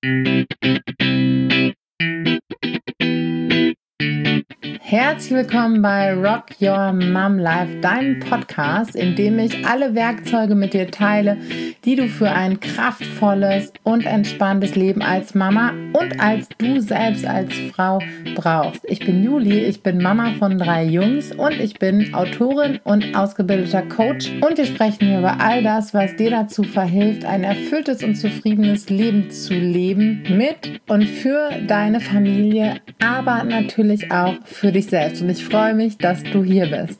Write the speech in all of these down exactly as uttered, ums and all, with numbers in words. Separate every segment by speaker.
Speaker 1: Herzlich willkommen bei Rock Your Mom Life, deinem Podcast, in dem ich alle Werkzeuge mit dir teile, die du für ein kraftvolles und entspanntes Leben als Mama und als du selbst als Frau brauchst. Ich bin Juli, ich bin Mama von drei Jungs und ich bin Autorin und ausgebildeter Coach. Und wir sprechen hier über all das, was dir dazu verhilft, ein erfülltes und zufriedenes Leben zu leben mit und für deine Familie, aber natürlich auch für dich selbst. Und ich freue mich, dass du hier bist.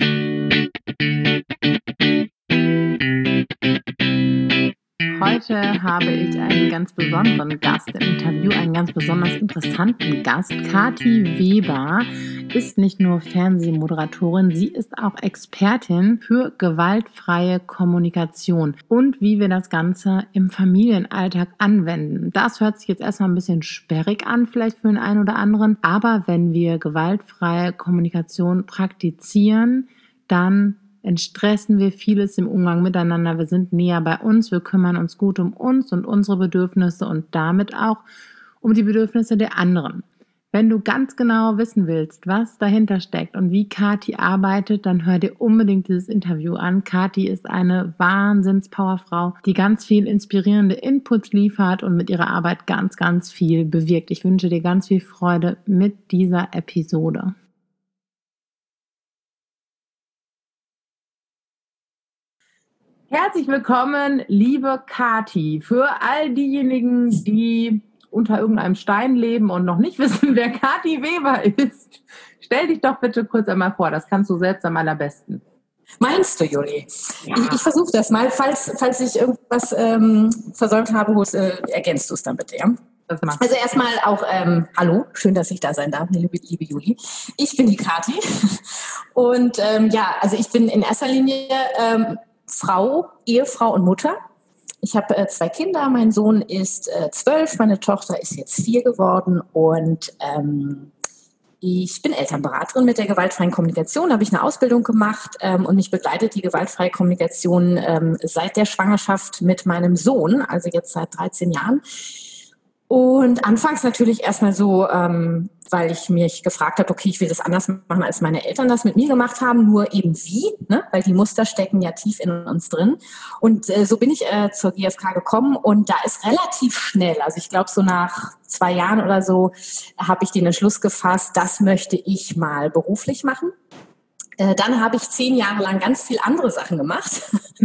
Speaker 1: Heute habe ich einen ganz besonderen Gast im Interview, einen ganz besonders interessanten Gast. Kathi Weber ist nicht nur Fernsehmoderatorin, sie ist auch Expertin für gewaltfreie Kommunikation und wie wir das Ganze im Familienalltag anwenden. Das hört sich jetzt erstmal ein bisschen sperrig an, vielleicht für den einen oder anderen, aber wenn wir gewaltfreie Kommunikation praktizieren, dann entstressen wir vieles im Umgang miteinander. Wir sind näher bei uns, wir kümmern uns gut um uns und unsere Bedürfnisse und damit auch um die Bedürfnisse der anderen. Wenn du ganz genau wissen willst, was dahinter steckt und wie Kathi arbeitet, dann hör dir unbedingt dieses Interview an. Kathi ist eine Wahnsinns-Powerfrau, die ganz viel inspirierende Inputs liefert und mit ihrer Arbeit ganz, ganz viel bewirkt. Ich wünsche dir ganz viel Freude mit dieser Episode. Herzlich willkommen, liebe Kathi. Für all diejenigen, die unter irgendeinem Stein leben und noch nicht wissen, wer Kathi Weber ist, stell dich doch bitte kurz einmal vor. Das kannst du selbst am allerbesten.
Speaker 2: Meinst du, Juli? Ja. Ich, ich versuche das mal. Falls, falls ich irgendwas ähm, versäumt habe, äh, ergänzt du es dann bitte, ja? Also erstmal auch, ähm, hallo, schön, dass ich da sein darf, liebe, liebe Juli. Ich bin die Kathi und ähm, ja, also ich bin in erster Linie ähm, Frau, Ehefrau und Mutter. Ich habe äh, zwei Kinder. Mein Sohn ist äh, zwölf, meine Tochter ist jetzt vier geworden und ähm, ich bin Elternberaterin mit der gewaltfreien Kommunikation. Da habe ich eine Ausbildung gemacht ähm, und mich begleitet die gewaltfreie Kommunikation ähm, seit der Schwangerschaft mit meinem Sohn, also jetzt seit dreizehn Jahren. Und anfangs natürlich erstmal so, ähm, weil ich mich gefragt habe, okay, ich will das anders machen, als meine Eltern das mit mir gemacht haben, nur eben wie, ne? Weil die Muster stecken ja tief in uns drin. Und äh, so bin ich äh, zur G F K gekommen und da ist relativ schnell, also ich glaube so nach zwei Jahren oder so, habe ich den Entschluss gefasst, das möchte ich mal beruflich machen. Äh, dann habe ich zehn Jahre lang ganz viel andere Sachen gemacht.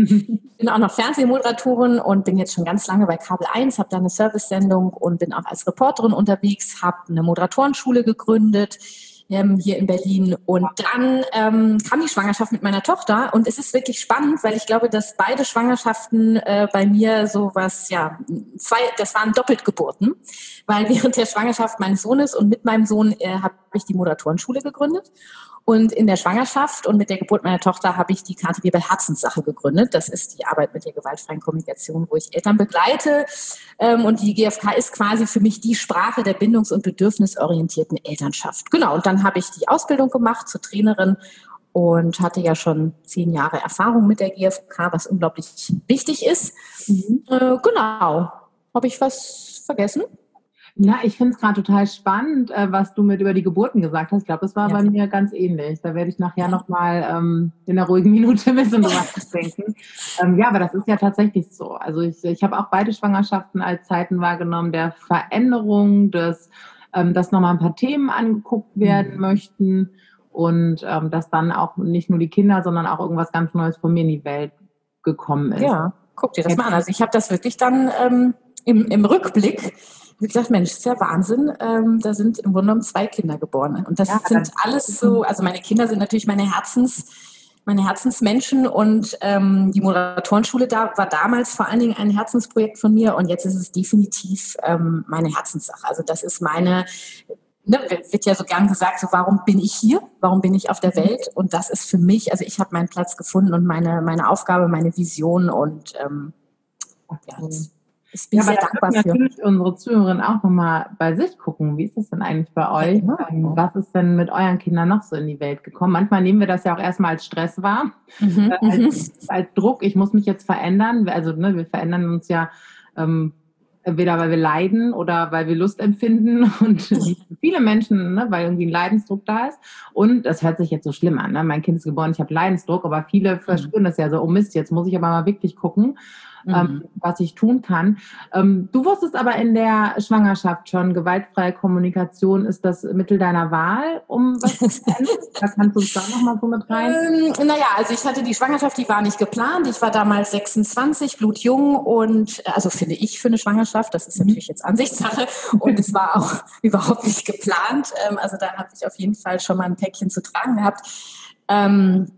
Speaker 2: Bin auch noch Fernsehmoderatorin und bin jetzt schon ganz lange bei Kabel eins, habe da eine Service-Sendung und bin auch als Reporterin unterwegs, habe eine Moderatorenschule gegründet ähm, hier in Berlin. Und dann ähm, kam die Schwangerschaft mit meiner Tochter und es ist wirklich spannend, weil ich glaube, dass beide Schwangerschaften äh, bei mir sowas, ja, zwei, das waren Doppeltgeburten, weil während der Schwangerschaft meines Sohnes und mit meinem Sohn äh, habe ich die Moderatorenschule gegründet. Und in der Schwangerschaft und mit der Geburt meiner Tochter habe ich die Kathi Weber Herzenssache gegründet. Das ist die Arbeit mit der gewaltfreien Kommunikation, wo ich Eltern begleite. Und die G F K ist quasi für mich die Sprache der bindungs- und bedürfnisorientierten Elternschaft. Genau, und dann habe ich die Ausbildung gemacht zur Trainerin und hatte ja schon zehn Jahre Erfahrung mit der G F K, was unglaublich wichtig ist. Mhm. Äh, genau. Habe ich was vergessen?
Speaker 1: Ja, ich finde es gerade total spannend, äh, was du mit über die Geburten gesagt hast. Ich glaube, das war ja bei mir ganz ähnlich. Da werde ich nachher nochmal ähm, in einer ruhigen Minute ein bisschen drüber denken. Ähm, ja, aber das ist ja tatsächlich so. Also ich, ich habe auch beide Schwangerschaften als Zeiten wahrgenommen der Veränderung, des, ähm, dass nochmal ein paar Themen angeguckt werden mhm. möchten und ähm, dass dann auch nicht nur die Kinder, sondern auch irgendwas ganz Neues von mir in die Welt gekommen ist.
Speaker 2: Ja, guck dir das ja. mal an. Also ich habe das wirklich dann ähm, im, im Rückblick ich gesagt, Mensch, das ist ja Wahnsinn. Ähm, da sind im Grunde genommen zwei Kinder geboren. Und das ja, sind alles so, also meine Kinder sind natürlich meine Herzens, meine Herzensmenschen und ähm, die Moderatorenschule da war damals vor allen Dingen ein Herzensprojekt von mir und jetzt ist es definitiv ähm, meine Herzenssache. Also das ist meine, ne, wird ja so gern gesagt, so warum bin ich hier? Warum bin ich auf der Welt? Und das ist für mich, also ich habe meinen Platz gefunden und meine, meine Aufgabe, meine Vision und ähm, ja, das, Ich bin ja, sehr dankbar für.
Speaker 1: Natürlich unsere Zuhörerinnen auch nochmal bei sich gucken. Wie ist das denn eigentlich bei euch? Ja, genau. Was ist denn mit euren Kindern noch so in die Welt gekommen? Manchmal nehmen wir das ja auch erstmal als Stress wahr, mhm, äh, als, als Druck. Ich muss mich jetzt verändern. Also ne, wir verändern uns ja ähm, Entweder weil wir leiden oder weil wir Lust empfinden und viele Menschen, ne, weil irgendwie ein Leidensdruck da ist. Und das hört sich jetzt so schlimm an, ne? Mein Kind ist geboren, ich habe Leidensdruck, aber viele verspüren das ja so, oh Mist, jetzt muss ich aber mal wirklich gucken, mhm. ähm, was ich tun kann. Ähm, du wusstest aber in der Schwangerschaft schon, gewaltfreie Kommunikation ist das Mittel deiner Wahl, um was zu ändern? Da kannst du uns da nochmal so mit rein?
Speaker 2: Ähm, naja, also ich hatte die Schwangerschaft, die war nicht geplant. Ich war damals sechsundzwanzig, blutjung und, also finde ich für eine Schwangerschaft, das ist natürlich jetzt Ansichtssache und es war auch überhaupt nicht geplant. Ähm, also da habe ich auf jeden Fall schon mal ein Päckchen zu tragen gehabt. Ähm,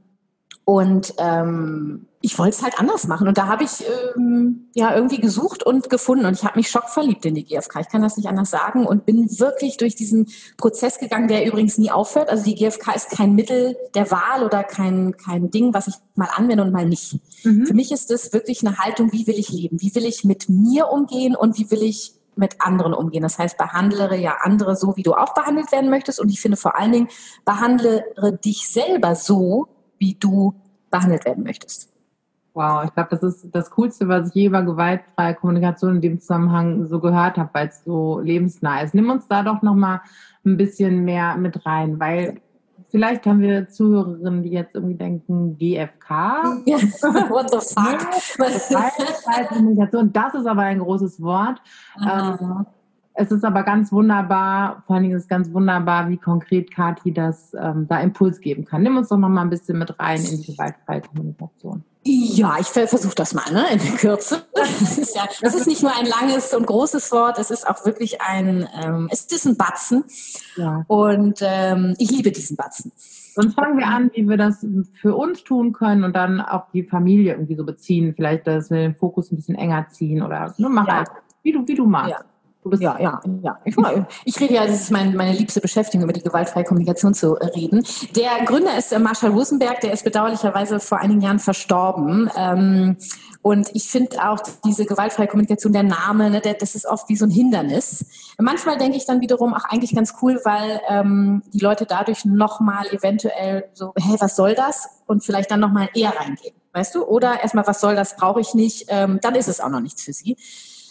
Speaker 2: und ähm, ich wollte es halt anders machen. Und da habe ich ähm, ja irgendwie gesucht und gefunden. Und ich habe mich schockverliebt in die G F K. Ich kann das nicht anders sagen. Und bin wirklich durch diesen Prozess gegangen, der übrigens nie aufhört. Also die G F K ist kein Mittel der Wahl oder kein, kein Ding, was ich mal anwende und mal nicht. Mhm. Für mich ist es wirklich eine Haltung, wie will ich leben? Wie will ich mit mir umgehen und wie will ich mit anderen umgehen? Das heißt, behandle ja andere so, wie du auch behandelt werden möchtest. Und ich finde vor allen Dingen, behandle dich selber so, wie du behandelt werden möchtest.
Speaker 1: Wow, ich glaube, das ist das Coolste, was ich je über gewaltfreie Kommunikation in dem Zusammenhang so gehört habe, weil es so lebensnah ist. Nimm uns da doch nochmal ein bisschen mehr mit rein, weil vielleicht haben wir Zuhörerinnen, die jetzt irgendwie denken, G F K?
Speaker 2: Ja, what the fuck?
Speaker 1: Gewaltfreie Kommunikation, das ist aber ein großes Wort. Ähm, Es ist aber ganz wunderbar, vor allen Dingen ist es ganz wunderbar, wie konkret Kathi das ähm, da Impuls geben kann. Nimm uns doch noch mal ein bisschen mit rein in die gewaltfreie Kommunikation.
Speaker 2: Ja, ich versuche das mal, ne, in Kürze. Das ist ja, das ist nicht nur ein langes und großes Wort, es ist auch wirklich ein, ähm, es ist ein Batzen. Ja. Und ähm, ich liebe diesen Batzen.
Speaker 1: Sonst fangen wir an, wie wir das für uns tun können und dann auch die Familie irgendwie so beziehen. Vielleicht, dass wir den Fokus ein bisschen enger ziehen oder ne, mach ja. halt, wie du, wie du magst.
Speaker 2: Ja. Ja, ja, ja. Ich, ich rede ja, das ist mein, meine liebste Beschäftigung, über die gewaltfreie Kommunikation zu reden. Der Gründer ist äh, Marshall Rosenberg, der ist bedauerlicherweise vor einigen Jahren verstorben. Ähm, und ich finde auch diese gewaltfreie Kommunikation, der Name, ne, der, das ist oft wie so ein Hindernis. Manchmal denke ich dann wiederum auch eigentlich ganz cool, weil ähm, die Leute dadurch nochmal eventuell so, hey, was soll das? Und vielleicht dann nochmal eher reingehen, weißt du? Oder erstmal, was soll das, brauche ich nicht, ähm, dann ist es auch noch nichts für sie.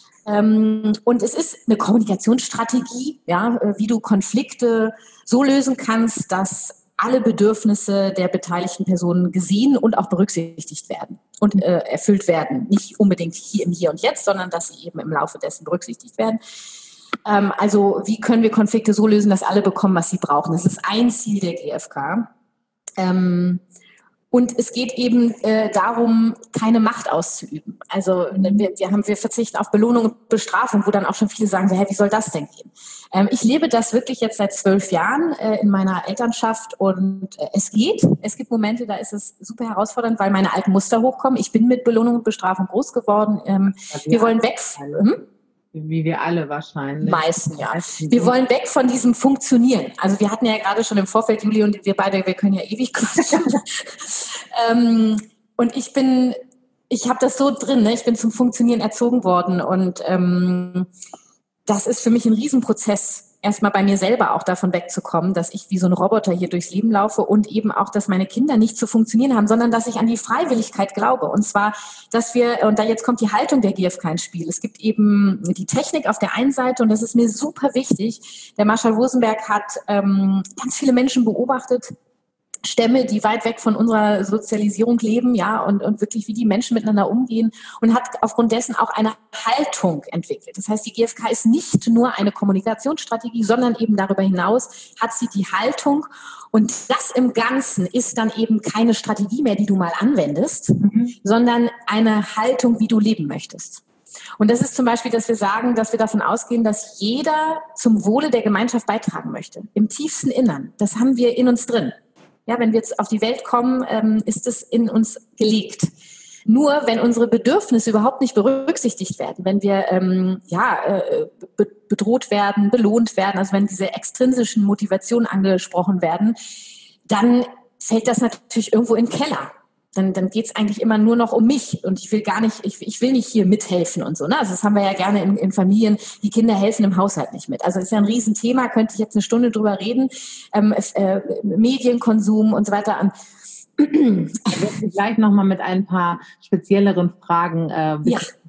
Speaker 2: Und es ist eine Kommunikationsstrategie, ja, wie du Konflikte so lösen kannst, dass alle Bedürfnisse der beteiligten Personen gesehen und auch berücksichtigt werden und äh, erfüllt werden. Nicht unbedingt hier im Hier und Jetzt, sondern dass sie eben im Laufe dessen berücksichtigt werden. Ähm, also wie können wir Konflikte so lösen, dass alle bekommen, was sie brauchen? Das ist ein Ziel der G F K. Ähm, Und es geht eben äh, darum, keine Macht auszuüben. Also wir, wir, haben, wir verzichten auf Belohnung und Bestrafung, wo dann auch schon viele sagen, hey, wie soll das denn gehen? Ähm, ich lebe das wirklich jetzt seit zwölf Jahren äh, in meiner Elternschaft und äh, es geht. Es gibt Momente, da ist es super herausfordernd, weil meine alten Muster hochkommen. Ich bin mit Belohnung und Bestrafung groß geworden. Ähm, wir, wir wollen weg. Hm?
Speaker 1: Wie wir alle wahrscheinlich.
Speaker 2: Meisten, ja. Wir wollen weg von diesem Funktionieren. Also wir hatten ja gerade schon im Vorfeld, Juli und wir beide, wir können ja ewig quatschen. ähm, und ich bin, ich habe das so drin, ne? Ich bin zum Funktionieren erzogen worden und ähm, das ist für mich ein Riesenprozess, erstmal bei mir selber auch davon wegzukommen, dass ich wie so ein Roboter hier durchs Leben laufe und eben auch, dass meine Kinder nicht zu funktionieren haben, sondern dass ich an die Freiwilligkeit glaube. Und zwar, dass wir, und da jetzt kommt die Haltung der G F K ins Spiel. Es gibt eben die Technik auf der einen Seite und das ist mir super wichtig. Der Marshall Rosenberg hat ähm, ganz viele Menschen beobachtet, Stämme, die weit weg von unserer Sozialisierung leben, ja, und, und wirklich wie die Menschen miteinander umgehen und hat aufgrund dessen auch eine Haltung entwickelt. Das heißt, die G F K ist nicht nur eine Kommunikationsstrategie, sondern eben darüber hinaus hat sie die Haltung und das im Ganzen ist dann eben keine Strategie mehr, die du mal anwendest, mhm. sondern eine Haltung, wie du leben möchtest. Und das ist zum Beispiel, dass wir sagen, dass wir davon ausgehen, dass jeder zum Wohle der Gemeinschaft beitragen möchte. Im tiefsten Innern. Das haben wir in uns drin. Ja, wenn wir jetzt auf die Welt kommen, ähm, ist es in uns gelegt. Nur wenn unsere Bedürfnisse überhaupt nicht berücksichtigt werden, wenn wir ähm, ja, äh, be- bedroht werden, belohnt werden, also wenn diese extrinsischen Motivationen angesprochen werden, dann fällt das natürlich irgendwo in den Keller. Dann, dann geht es eigentlich immer nur noch um mich und ich will gar nicht, ich, ich will nicht hier mithelfen und so. Ne? Also das haben wir ja gerne in, in Familien, die Kinder helfen im Haushalt nicht mit. Also das ist ja ein Riesenthema, könnte ich jetzt eine Stunde drüber reden. Ähm, äh, Medienkonsum und so weiter.
Speaker 1: Ich werde gleich nochmal mit ein paar spezielleren Fragen äh,
Speaker 2: ja.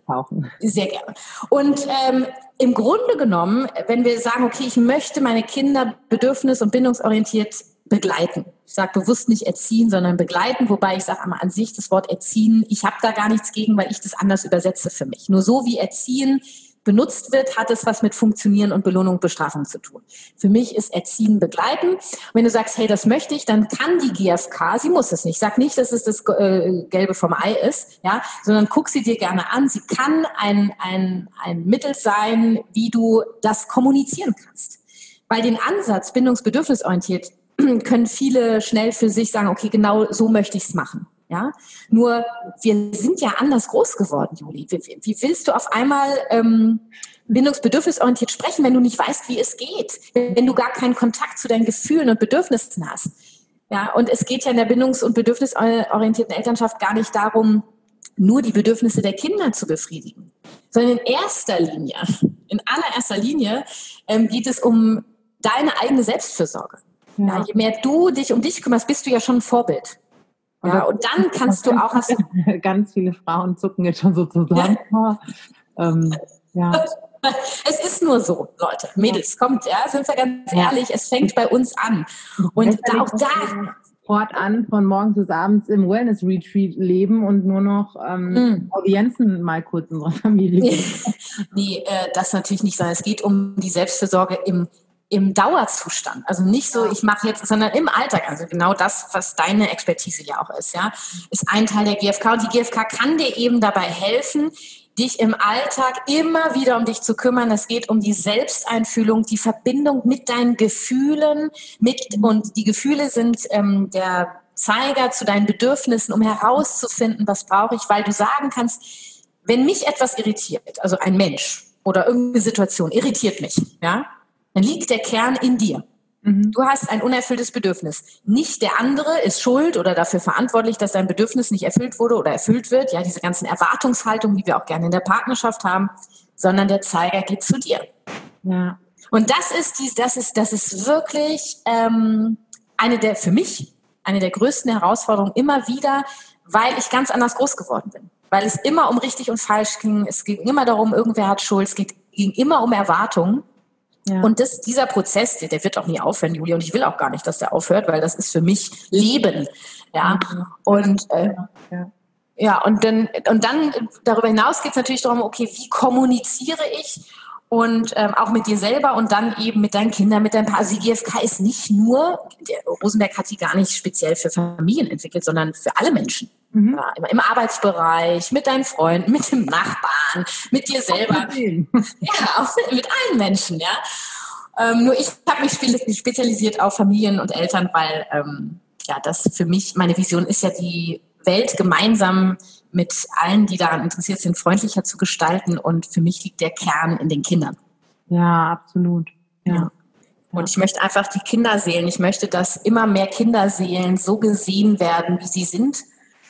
Speaker 1: eintauchen.
Speaker 2: Sehr gerne. Und ähm, im Grunde genommen, wenn wir sagen, okay, ich möchte meine Kinder bedürfnis- und bindungsorientiert begleiten. Ich sage bewusst nicht erziehen, sondern begleiten, wobei ich sage einmal an sich das Wort erziehen, ich habe da gar nichts gegen, weil ich das anders übersetze für mich. Nur so wie erziehen benutzt wird, hat es was mit Funktionieren und Belohnung und Bestrafung zu tun. Für mich ist Erziehen begleiten. Und wenn du sagst, hey, das möchte ich, dann kann die G F K, sie muss es nicht. Sag nicht, dass es das äh, Gelbe vom Ei ist, ja, sondern guck sie dir gerne an. Sie kann ein, ein, ein Mittel sein, wie du das kommunizieren kannst. Weil den Ansatz bindungsbedürfnisorientiert können viele schnell für sich sagen, okay, genau so möchte ich es machen. Ja, nur wir sind ja anders groß geworden, Juli. Wie, wie willst du auf einmal ähm, bindungsbedürfnisorientiert sprechen, wenn du nicht weißt, wie es geht, wenn du gar keinen Kontakt zu deinen Gefühlen und Bedürfnissen hast? Ja, und es geht ja in der bindungs- und bedürfnisorientierten Elternschaft gar nicht darum, nur die Bedürfnisse der Kinder zu befriedigen, sondern in erster Linie, in allererster Linie ähm, geht es um deine eigene Selbstfürsorge. Ja. Ja, je mehr du dich um dich kümmerst, bist du ja schon ein Vorbild. Und, ja, und dann kannst du auch... Hast
Speaker 1: du ganz viele Frauen zucken jetzt schon so zusammen. Ja. ähm, ja.
Speaker 2: Es ist nur so, Leute, Mädels, kommt, ja, sind wir ganz ehrlich, es fängt bei uns an. Und da, auch da...
Speaker 1: Fortan von morgens bis abends im Wellness-Retreat leben und nur noch ähm, mm. Audienzen mal kurz in unserer Familie geben.
Speaker 2: Nee, äh, das natürlich nicht, sondern es geht um die Selbstfürsorge im im Dauerzustand, also nicht so, ich mache jetzt, sondern im Alltag, also genau das, was deine Expertise ja auch ist, ja, ist ein Teil der G F K und die G F K kann dir eben dabei helfen, dich im Alltag immer wieder um dich zu kümmern. Es geht um die Selbsteinfühlung, die Verbindung mit deinen Gefühlen, mit und die Gefühle sind ähm, der Zeiger zu deinen Bedürfnissen, um herauszufinden, was brauche ich, weil du sagen kannst, wenn mich etwas irritiert, also ein Mensch oder irgendeine Situation irritiert mich, ja, dann liegt der Kern in dir. Mhm. Du hast ein unerfülltes Bedürfnis. Nicht der andere ist schuld oder dafür verantwortlich, dass dein Bedürfnis nicht erfüllt wurde oder erfüllt wird. Ja, diese ganzen Erwartungshaltungen, die wir auch gerne in der Partnerschaft haben, sondern der Zeiger geht zu dir. Ja. Und das ist die, das ist, das ist wirklich ähm, eine der für mich eine der größten Herausforderungen immer wieder, weil ich ganz anders groß geworden bin. Weil es immer um richtig und falsch ging. Es ging immer darum, irgendwer hat Schuld. Es ging immer um Erwartungen. Ja. Und das, dieser Prozess, der, der wird auch nie aufhören, Julia. Und ich will auch gar nicht, dass der aufhört, weil das ist für mich Leben. Ja. Und, äh, ja. ja, und dann, und dann darüber hinaus geht es natürlich darum, okay, wie kommuniziere ich? Und ähm, auch mit dir selber und dann eben mit deinen Kindern, mit deinen Paar. Also die G F K ist nicht nur, der Rosenberg hat die gar nicht speziell für Familien entwickelt, sondern für alle Menschen. Mhm. Ja, im, im Arbeitsbereich, mit deinen Freunden, mit dem Nachbarn, mit dir selber. Ja, auch mit, mit allen Menschen, ja. Ähm, nur ich habe mich spezialisiert auf Familien und Eltern, weil ähm, ja das für mich, meine Vision ist ja, die Welt gemeinsam mit allen, die daran interessiert sind, freundlicher zu gestalten. Und für mich liegt der Kern in den Kindern.
Speaker 1: Ja, absolut. Ja.
Speaker 2: Ja. Und ich möchte einfach die Kinderseelen, ich möchte, dass immer mehr Kinderseelen so gesehen werden, wie sie sind.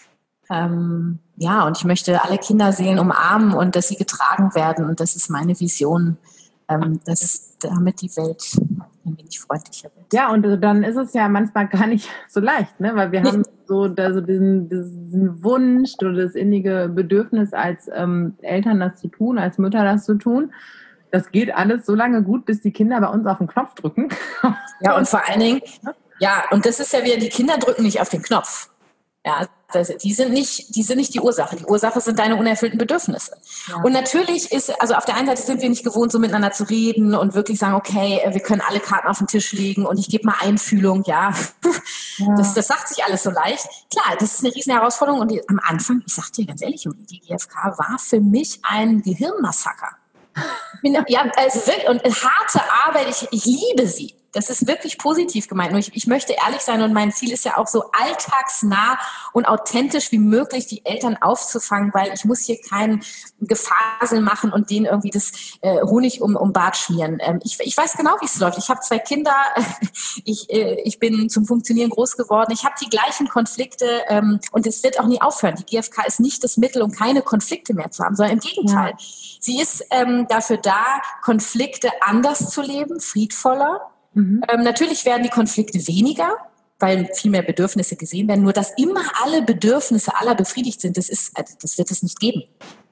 Speaker 2: Ähm, ja, und ich möchte alle Kinderseelen umarmen und dass sie getragen werden. Und das ist meine Vision, ähm, dass damit die Welt ein wenig freundlicher wird.
Speaker 1: Ja, und dann ist es ja manchmal gar nicht so leicht, ne? Weil wir haben so also diesen, diesen Wunsch oder das innige Bedürfnis als ähm, Eltern das zu tun, als Mütter das zu tun. Das geht alles so lange gut, bis die Kinder bei uns auf den Knopf drücken.
Speaker 2: Ja, und vor allen Dingen, ja, und das ist ja wieder, die Kinder drücken nicht auf den Knopf. Ja, das, die sind nicht, die sind nicht die Ursache. Die Ursache sind deine unerfüllten Bedürfnisse. Ja. Und natürlich ist, also auf der einen Seite sind wir nicht gewohnt, so miteinander zu reden und wirklich sagen, okay, wir können alle Karten auf den Tisch legen und ich gebe mal Einfühlung, ja. ja. Das, das sagt sich alles so leicht. Klar, das ist eine riesen Herausforderung und die, am Anfang, ich sag dir ganz ehrlich, die G F K war für mich ein Gehirnmassaker. Ja, also wirklich, und harte Arbeit, ich, ich liebe sie. Das ist wirklich positiv gemeint. Nur ich, ich möchte ehrlich sein und mein Ziel ist ja auch so alltagsnah und authentisch wie möglich die Eltern aufzufangen, weil ich muss hier kein Gefasel machen und denen irgendwie das äh, Honig um, um Bart schmieren. Ähm, ich, ich weiß genau, wie es läuft. Ich habe zwei Kinder, ich, äh, ich bin zum Funktionieren groß geworden. Ich habe die gleichen Konflikte ähm, und es wird auch nie aufhören. Die G F K ist nicht das Mittel, um keine Konflikte mehr zu haben, sondern im Gegenteil. Ja. Sie ist ähm, dafür da, Konflikte anders zu leben, friedvoller. Mhm. Ähm, natürlich werden die Konflikte weniger, weil viel mehr Bedürfnisse gesehen werden. Nur dass immer alle Bedürfnisse aller befriedigt sind, das ist, das wird es nicht geben.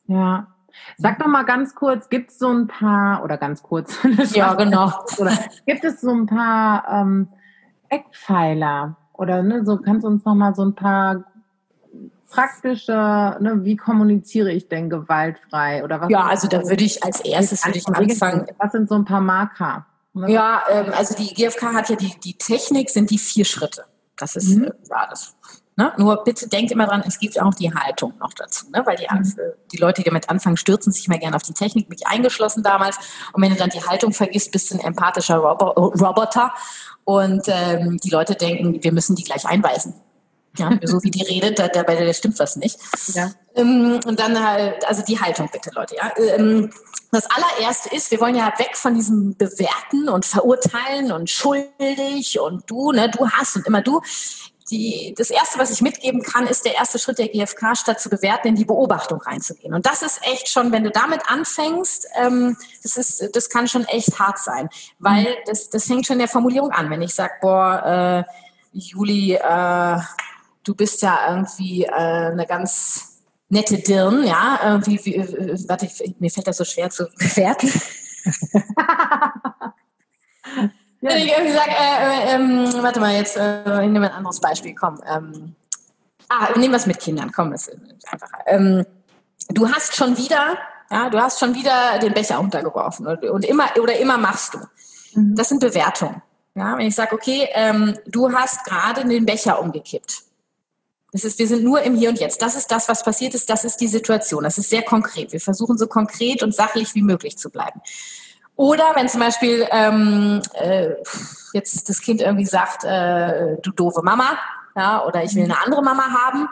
Speaker 1: Ja. Sag doch mal ganz kurz, gibt es so ein paar, oder ganz kurz,
Speaker 2: ja, genau.
Speaker 1: Oder gibt es so ein paar ähm, Eckpfeiler? Oder ne, so kannst du uns noch mal so ein paar praktische, ne, wie kommuniziere ich denn gewaltfrei? Oder was
Speaker 2: ja, also da würde ich als erstes würde ich anfangen.
Speaker 1: Was sind so ein paar Marker?
Speaker 2: Ja, ähm, also die G F K hat ja die, die Technik, sind die vier Schritte. Das ist, mhm. äh, ja, das, ne? Nur bitte denkt immer dran, es gibt auch die Haltung noch dazu, ne? Weil die, mhm. die Leute, die damit anfangen, stürzen sich mal gerne auf die Technik, mich eingeschlossen damals. Und wenn du dann die Haltung vergisst, bist du ein empathischer Robo- Roboter. Und ähm, die Leute denken, wir müssen die gleich einweisen. Ja, so wie die redet, da, dabei da stimmt was nicht. Ja. Ähm, und dann halt, also die Haltung bitte, Leute. Ja. Ähm, das allererste ist, wir wollen ja weg von diesem Bewerten und Verurteilen und schuldig und du, ne, du hast und immer du. Die, das Erste, was ich mitgeben kann, ist der erste Schritt der G F K, statt zu bewerten, in die Beobachtung reinzugehen. Und das ist echt schon, wenn du damit anfängst, ähm, das ist, das kann schon echt hart sein, weil mhm. das, das fängt schon in der Formulierung an. Wenn ich sage, boah, äh, Juli, äh, du bist ja irgendwie äh, eine ganz nette Dirn, ja, irgendwie, wie, äh, warte, ich, mir fällt das so schwer zu bewerten. Ja. Wenn ich irgendwie sage, äh, äh, äh, warte mal, jetzt äh, ich nehme ein anderes Beispiel, komm. Ähm, ah, nehmen wir es mit Kindern, komm, das ist einfacher. Ähm, du hast schon wieder, ja, du hast schon wieder den Becher untergeworfen und, und immer oder immer machst du. Mhm. Das sind Bewertungen. Ja, wenn ich sage, okay, ähm, du hast gerade den Becher umgekippt. Das ist, wir sind nur im Hier und Jetzt. Das ist das, was passiert ist. Das ist die Situation. Das ist sehr konkret. Wir versuchen so konkret und sachlich wie möglich zu bleiben. Oder wenn zum Beispiel ähm, äh, jetzt das Kind irgendwie sagt, äh, du doofe Mama, ja, oder ich will eine andere Mama haben,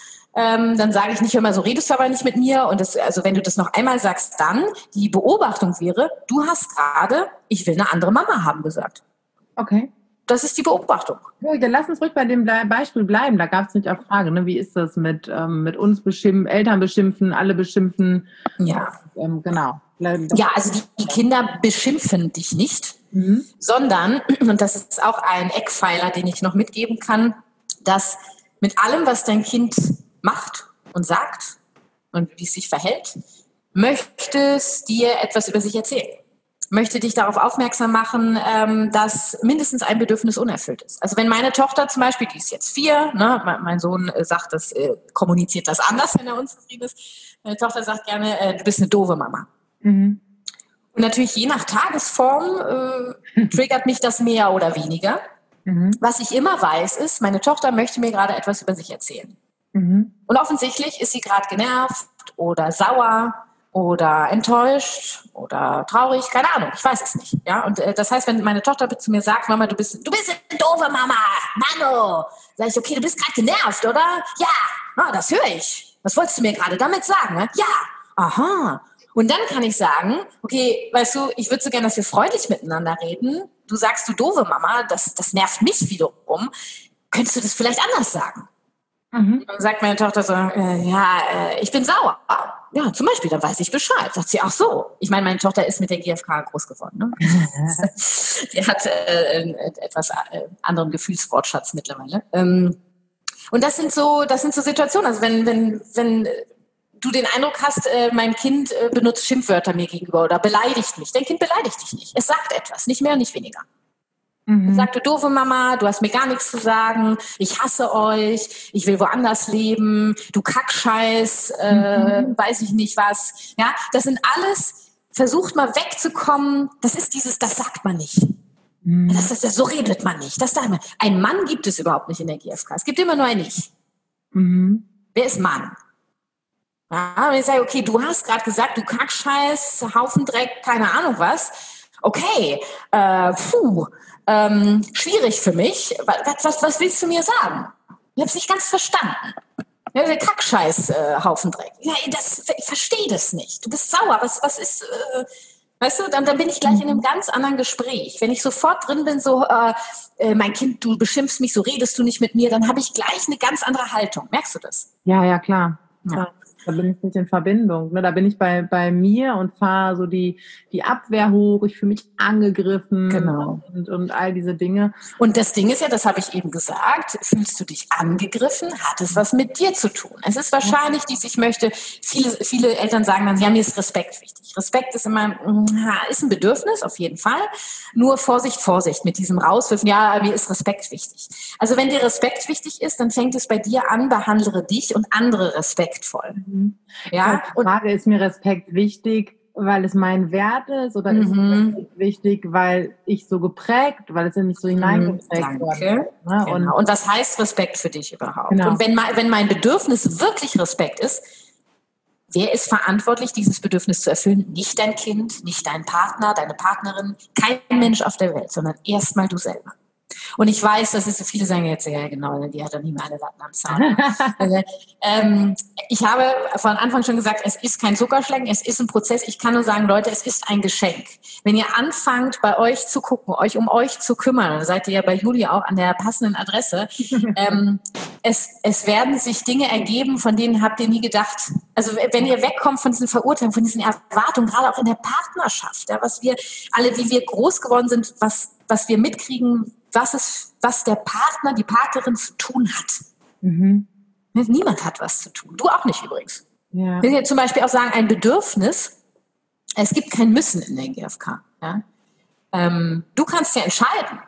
Speaker 2: ähm, dann sage ich nicht immer, so redest du aber nicht mit mir. Und das, also wenn du das noch einmal sagst, dann die Beobachtung wäre, du hast gerade, ich will eine andere Mama haben gesagt.
Speaker 1: Okay.
Speaker 2: Das ist die Beobachtung.
Speaker 1: Ja, dann lass uns ruhig bei dem Beispiel bleiben. Da gab es nicht auch Frage, ne? Wie ist das mit, ähm, mit uns beschimpfen, Eltern beschimpfen, alle beschimpfen?
Speaker 2: Ja.
Speaker 1: Ähm, genau.
Speaker 2: Ja, also die, die Kinder beschimpfen dich nicht, mhm. sondern, und das ist auch ein Eckpfeiler, den ich noch mitgeben kann, dass mit allem, was dein Kind macht und sagt und wie es sich verhält, möchte es dir etwas über sich erzählen. Möchte dich darauf aufmerksam machen, ähm, dass mindestens ein Bedürfnis unerfüllt ist. Also wenn meine Tochter zum Beispiel, die ist jetzt vier, ne, mein, mein Sohn äh, sagt das, äh, kommuniziert das anders, wenn er unzufrieden ist. Meine Tochter sagt gerne, äh, du bist eine doofe Mama. Mhm. Und natürlich je nach Tagesform äh, triggert mich das mehr oder weniger. Mhm. Was ich immer weiß, ist, meine Tochter möchte mir gerade etwas über sich erzählen. Mhm. Und offensichtlich ist sie gerade genervt oder sauer oder enttäuscht oder traurig, keine Ahnung, ich weiß es nicht. Ja, und äh, das heißt, wenn meine Tochter zu mir sagt, Mama, du bist, du bist eine doofe Mama, Mano, sag ich, okay, du bist gerade genervt, oder? Ja, ah, das höre ich. Was wolltest du mir gerade damit sagen? Ne? Ja, aha. Und dann kann ich sagen, okay, weißt du, ich würde so gerne, dass wir freundlich miteinander reden. Du sagst, du doofe Mama, das, das nervt mich wiederum. Könntest du das vielleicht anders sagen? Mhm. Dann sagt meine Tochter so, äh, ja, äh, ich bin sauer. Ja, zum Beispiel, dann weiß ich Bescheid. Sagt sie, ach so. Ich meine, meine Tochter ist mit der G F K groß geworden. Ne? Die hat äh, einen etwas äh, anderen Gefühlswortschatz mittlerweile. Ähm, und das sind so, das sind so Situationen. Also wenn, wenn, wenn du den Eindruck hast, äh, mein Kind äh, benutzt Schimpfwörter mir gegenüber oder beleidigt mich. Dein Kind beleidigt dich nicht. Es sagt etwas, nicht mehr und nicht weniger. Mhm. Es sagt, du doofe Mama, du hast mir gar nichts zu sagen, ich hasse euch, ich will woanders leben, du Kackscheiß, äh, mhm. weiß ich nicht was. Ja, das sind alles, versucht mal wegzukommen, das ist dieses, das sagt man nicht. Mhm. Das ist, so redet man nicht. Das man. Ein Mann gibt es überhaupt nicht in der G F K. Es gibt immer nur ein Ich. Mhm. Wer ist Mann? Ja, wenn ich sage, okay, du hast gerade gesagt, du Kackscheiß, Haufen Dreck, keine Ahnung was. Okay, äh, puh, ähm, schwierig für mich. Was, was, was willst du mir sagen? Ich habe es nicht ganz verstanden. Ja, der Kackscheiß, äh, Haufen Dreck. Ja, das, ich verstehe das nicht. Du bist sauer. Was, was ist, äh, weißt du, dann, dann bin ich gleich in einem ganz anderen Gespräch. Wenn ich sofort drin bin, so, äh, äh, mein Kind, du beschimpfst mich, so redest du nicht mit mir, dann habe ich gleich eine ganz andere Haltung. Merkst du das?
Speaker 1: Ja, ja, klar. Ja. Da bin ich nicht in Verbindung. Ne? Da bin ich bei, bei mir und fahre so die, die Abwehr hoch. Ich fühle mich angegriffen
Speaker 2: Genau.
Speaker 1: und, und all diese Dinge.
Speaker 2: Und das Ding ist ja, das habe ich eben gesagt, fühlst du dich angegriffen, hat es was mit dir zu tun. Es ist wahrscheinlich dies, ich möchte, viele, viele Eltern sagen dann, ja, mir ist Respekt wichtig. Respekt ist immer, ist ein Bedürfnis, auf jeden Fall. Nur Vorsicht, Vorsicht mit diesem Rauswürfen, ja, mir ist Respekt wichtig. Also wenn dir Respekt wichtig ist, dann fängt es bei dir an, behandle dich und andere respektvoll.
Speaker 1: Mhm. Ja, die Frage, ist mir Respekt wichtig, weil es mein Wert ist, oder ist
Speaker 2: mhm.
Speaker 1: es wichtig, weil ich so geprägt, weil es in mich so hineingeprägt wurde.
Speaker 2: Ne? Genau. Und, und was heißt Respekt für dich überhaupt? Genau. Und wenn mein, wenn mein Bedürfnis wirklich Respekt ist, wer ist verantwortlich, dieses Bedürfnis zu erfüllen? Nicht dein Kind, nicht dein Partner, deine Partnerin, kein Mensch auf der Welt, sondern erstmal du selber. Und ich weiß, dass es so viele sagen jetzt, ja genau, die hat doch nie mehr alle Latten am Zaun. Also, ähm, ich habe von Anfang schon gesagt, es ist kein Zuckerschlecken, es ist ein Prozess. Ich kann nur sagen, Leute, es ist ein Geschenk. Wenn ihr anfangt, bei euch zu gucken, euch um euch zu kümmern, dann seid ihr ja bei Julia auch an der passenden Adresse, ähm, es, es werden sich Dinge ergeben, von denen habt ihr nie gedacht. Also wenn ihr wegkommt von diesen Verurteilungen, von diesen Erwartungen, gerade auch in der Partnerschaft, ja, was wir alle, wie wir groß geworden sind, was, was wir mitkriegen, was es, was der Partner, die Partnerin zu tun hat. Mhm. Niemand hat was zu tun. Du auch nicht übrigens. Ja. Ich will ja zum Beispiel auch sagen, ein Bedürfnis, es gibt kein Müssen in der G F K. Ja? Ähm, du kannst ja entscheiden.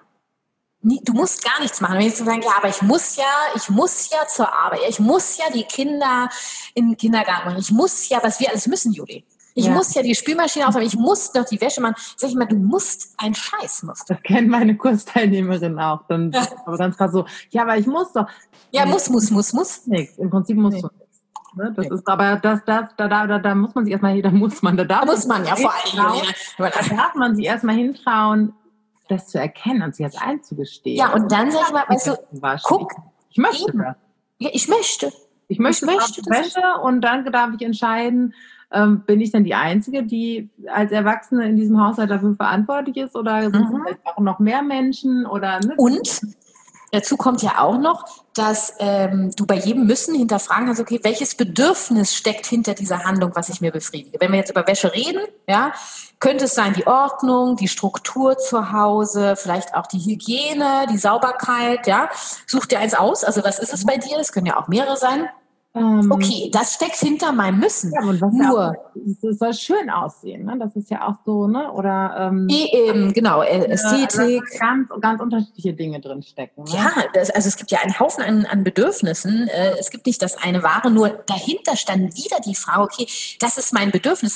Speaker 2: Du musst gar nichts machen. Wenn ich sagen, ja, aber ich muss ja, ich muss ja zur Arbeit, ich muss ja die Kinder in den Kindergarten machen, ich muss ja, was wir alles müssen, Juli. Ich ja. muss ja die Spülmaschine aufhören, ich muss noch die Wäsche machen. Sag ich mal, du musst einen Scheiß. Musst du.
Speaker 1: Das kennen meine Kursteilnehmerin auch. Dann, ja. Aber dann fragt so, ja, aber ich muss doch.
Speaker 2: Ja, muss, muss, muss, muss.
Speaker 1: Nichts. Im Prinzip musst nee. du nichts. Ne? Das nee. ist, aber das, das, da, da, da, da muss man sich erstmal, da muss man, da darf
Speaker 2: da muss man ja vor allem.
Speaker 1: Da darf man sich erstmal hintrauen, das zu erkennen und sich das einzugestehen.
Speaker 2: Ja, und dann sag ich mal, weißt du, guck,
Speaker 1: ich möchte
Speaker 2: eben.
Speaker 1: das.
Speaker 2: Ja, ich möchte.
Speaker 1: Ich möchte, ich möchte das Wäsche und dann darf ich entscheiden, ähm, bin ich denn die Einzige, die als Erwachsene in diesem Haushalt dafür verantwortlich ist, oder sind mhm. es vielleicht auch noch mehr Menschen? Oder, ne?
Speaker 2: Und dazu kommt ja auch noch, dass ähm, du bei jedem Müssen hinterfragen kannst, okay, welches Bedürfnis steckt hinter dieser Handlung, was ich mir befriedige. Wenn wir jetzt über Wäsche reden, ja, könnte es sein die Ordnung, die Struktur zu Hause, vielleicht auch die Hygiene, die Sauberkeit, ja. Such dir eins aus, also was ist es bei dir? Es können ja auch mehrere sein. Okay, das steckt hinter meinem Müssen.
Speaker 1: Ja, und was
Speaker 2: Nur,
Speaker 1: ja auch, es soll schön aussehen, ne? Das ist ja auch so, ne? Oder ähm,
Speaker 2: eben, genau, Ästhetik.
Speaker 1: Also ganz, ganz unterschiedliche Dinge drin stecken. Ne?
Speaker 2: Ja, das, also es gibt ja einen Haufen an, an Bedürfnissen. Äh, es gibt nicht das eine Wahre, nur dahinter stand wieder die Frage, okay, das ist mein Bedürfnis.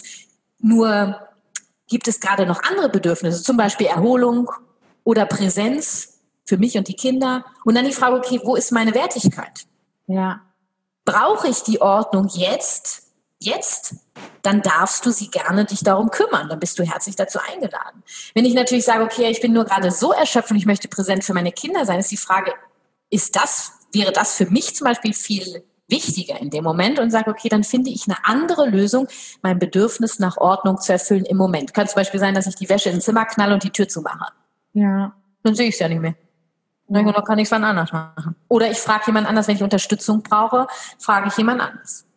Speaker 2: Nur gibt es gerade noch andere Bedürfnisse, zum Beispiel Erholung oder Präsenz für mich und die Kinder. Und dann die Frage, okay, wo ist meine Wertigkeit?
Speaker 1: Ja.
Speaker 2: Brauche ich die Ordnung jetzt, jetzt, dann darfst du sie gerne dich darum kümmern. Dann bist du herzlich dazu eingeladen. Wenn ich natürlich sage, okay, ich bin nur gerade so erschöpft und ich möchte präsent für meine Kinder sein, ist die Frage, ist das, wäre das für mich zum Beispiel viel wichtiger in dem Moment, und sage, okay, dann finde ich eine andere Lösung, mein Bedürfnis nach Ordnung zu erfüllen im Moment. Kann zum Beispiel sein, dass ich die Wäsche ins Zimmer knalle und die Tür zumache.
Speaker 1: Ja.
Speaker 2: Dann sehe ich es ja nicht mehr. Dann kann ich es wann anders machen. Oder ich frage jemand anders, wenn ich Unterstützung brauche, frage ich jemand anders.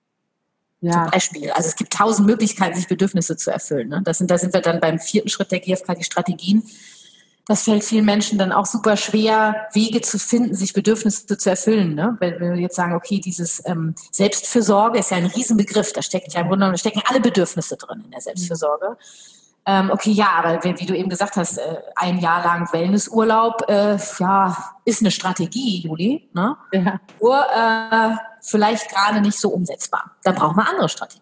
Speaker 2: Ja. Zum Beispiel. Also es gibt tausend Möglichkeiten, sich Bedürfnisse zu erfüllen. Ne? Das sind, da sind wir dann beim vierten Schritt der G F K, die Strategien. Das fällt vielen Menschen dann auch super schwer, Wege zu finden, sich Bedürfnisse zu erfüllen. Ne? Wenn, wenn wir jetzt sagen, okay, dieses ähm, Selbstfürsorge ist ja ein Riesenbegriff. Da steckt ja im Grunde genommen, da stecken alle Bedürfnisse drin in der Selbstfürsorge. Ähm, okay, ja, aber wie, wie du eben gesagt hast, äh, ein Jahr lang Wellnessurlaub, äh, ja, ist eine Strategie, Juli, ne?
Speaker 1: Ja.
Speaker 2: Nur äh, vielleicht gerade nicht so umsetzbar. Da brauchen wir andere Strategien.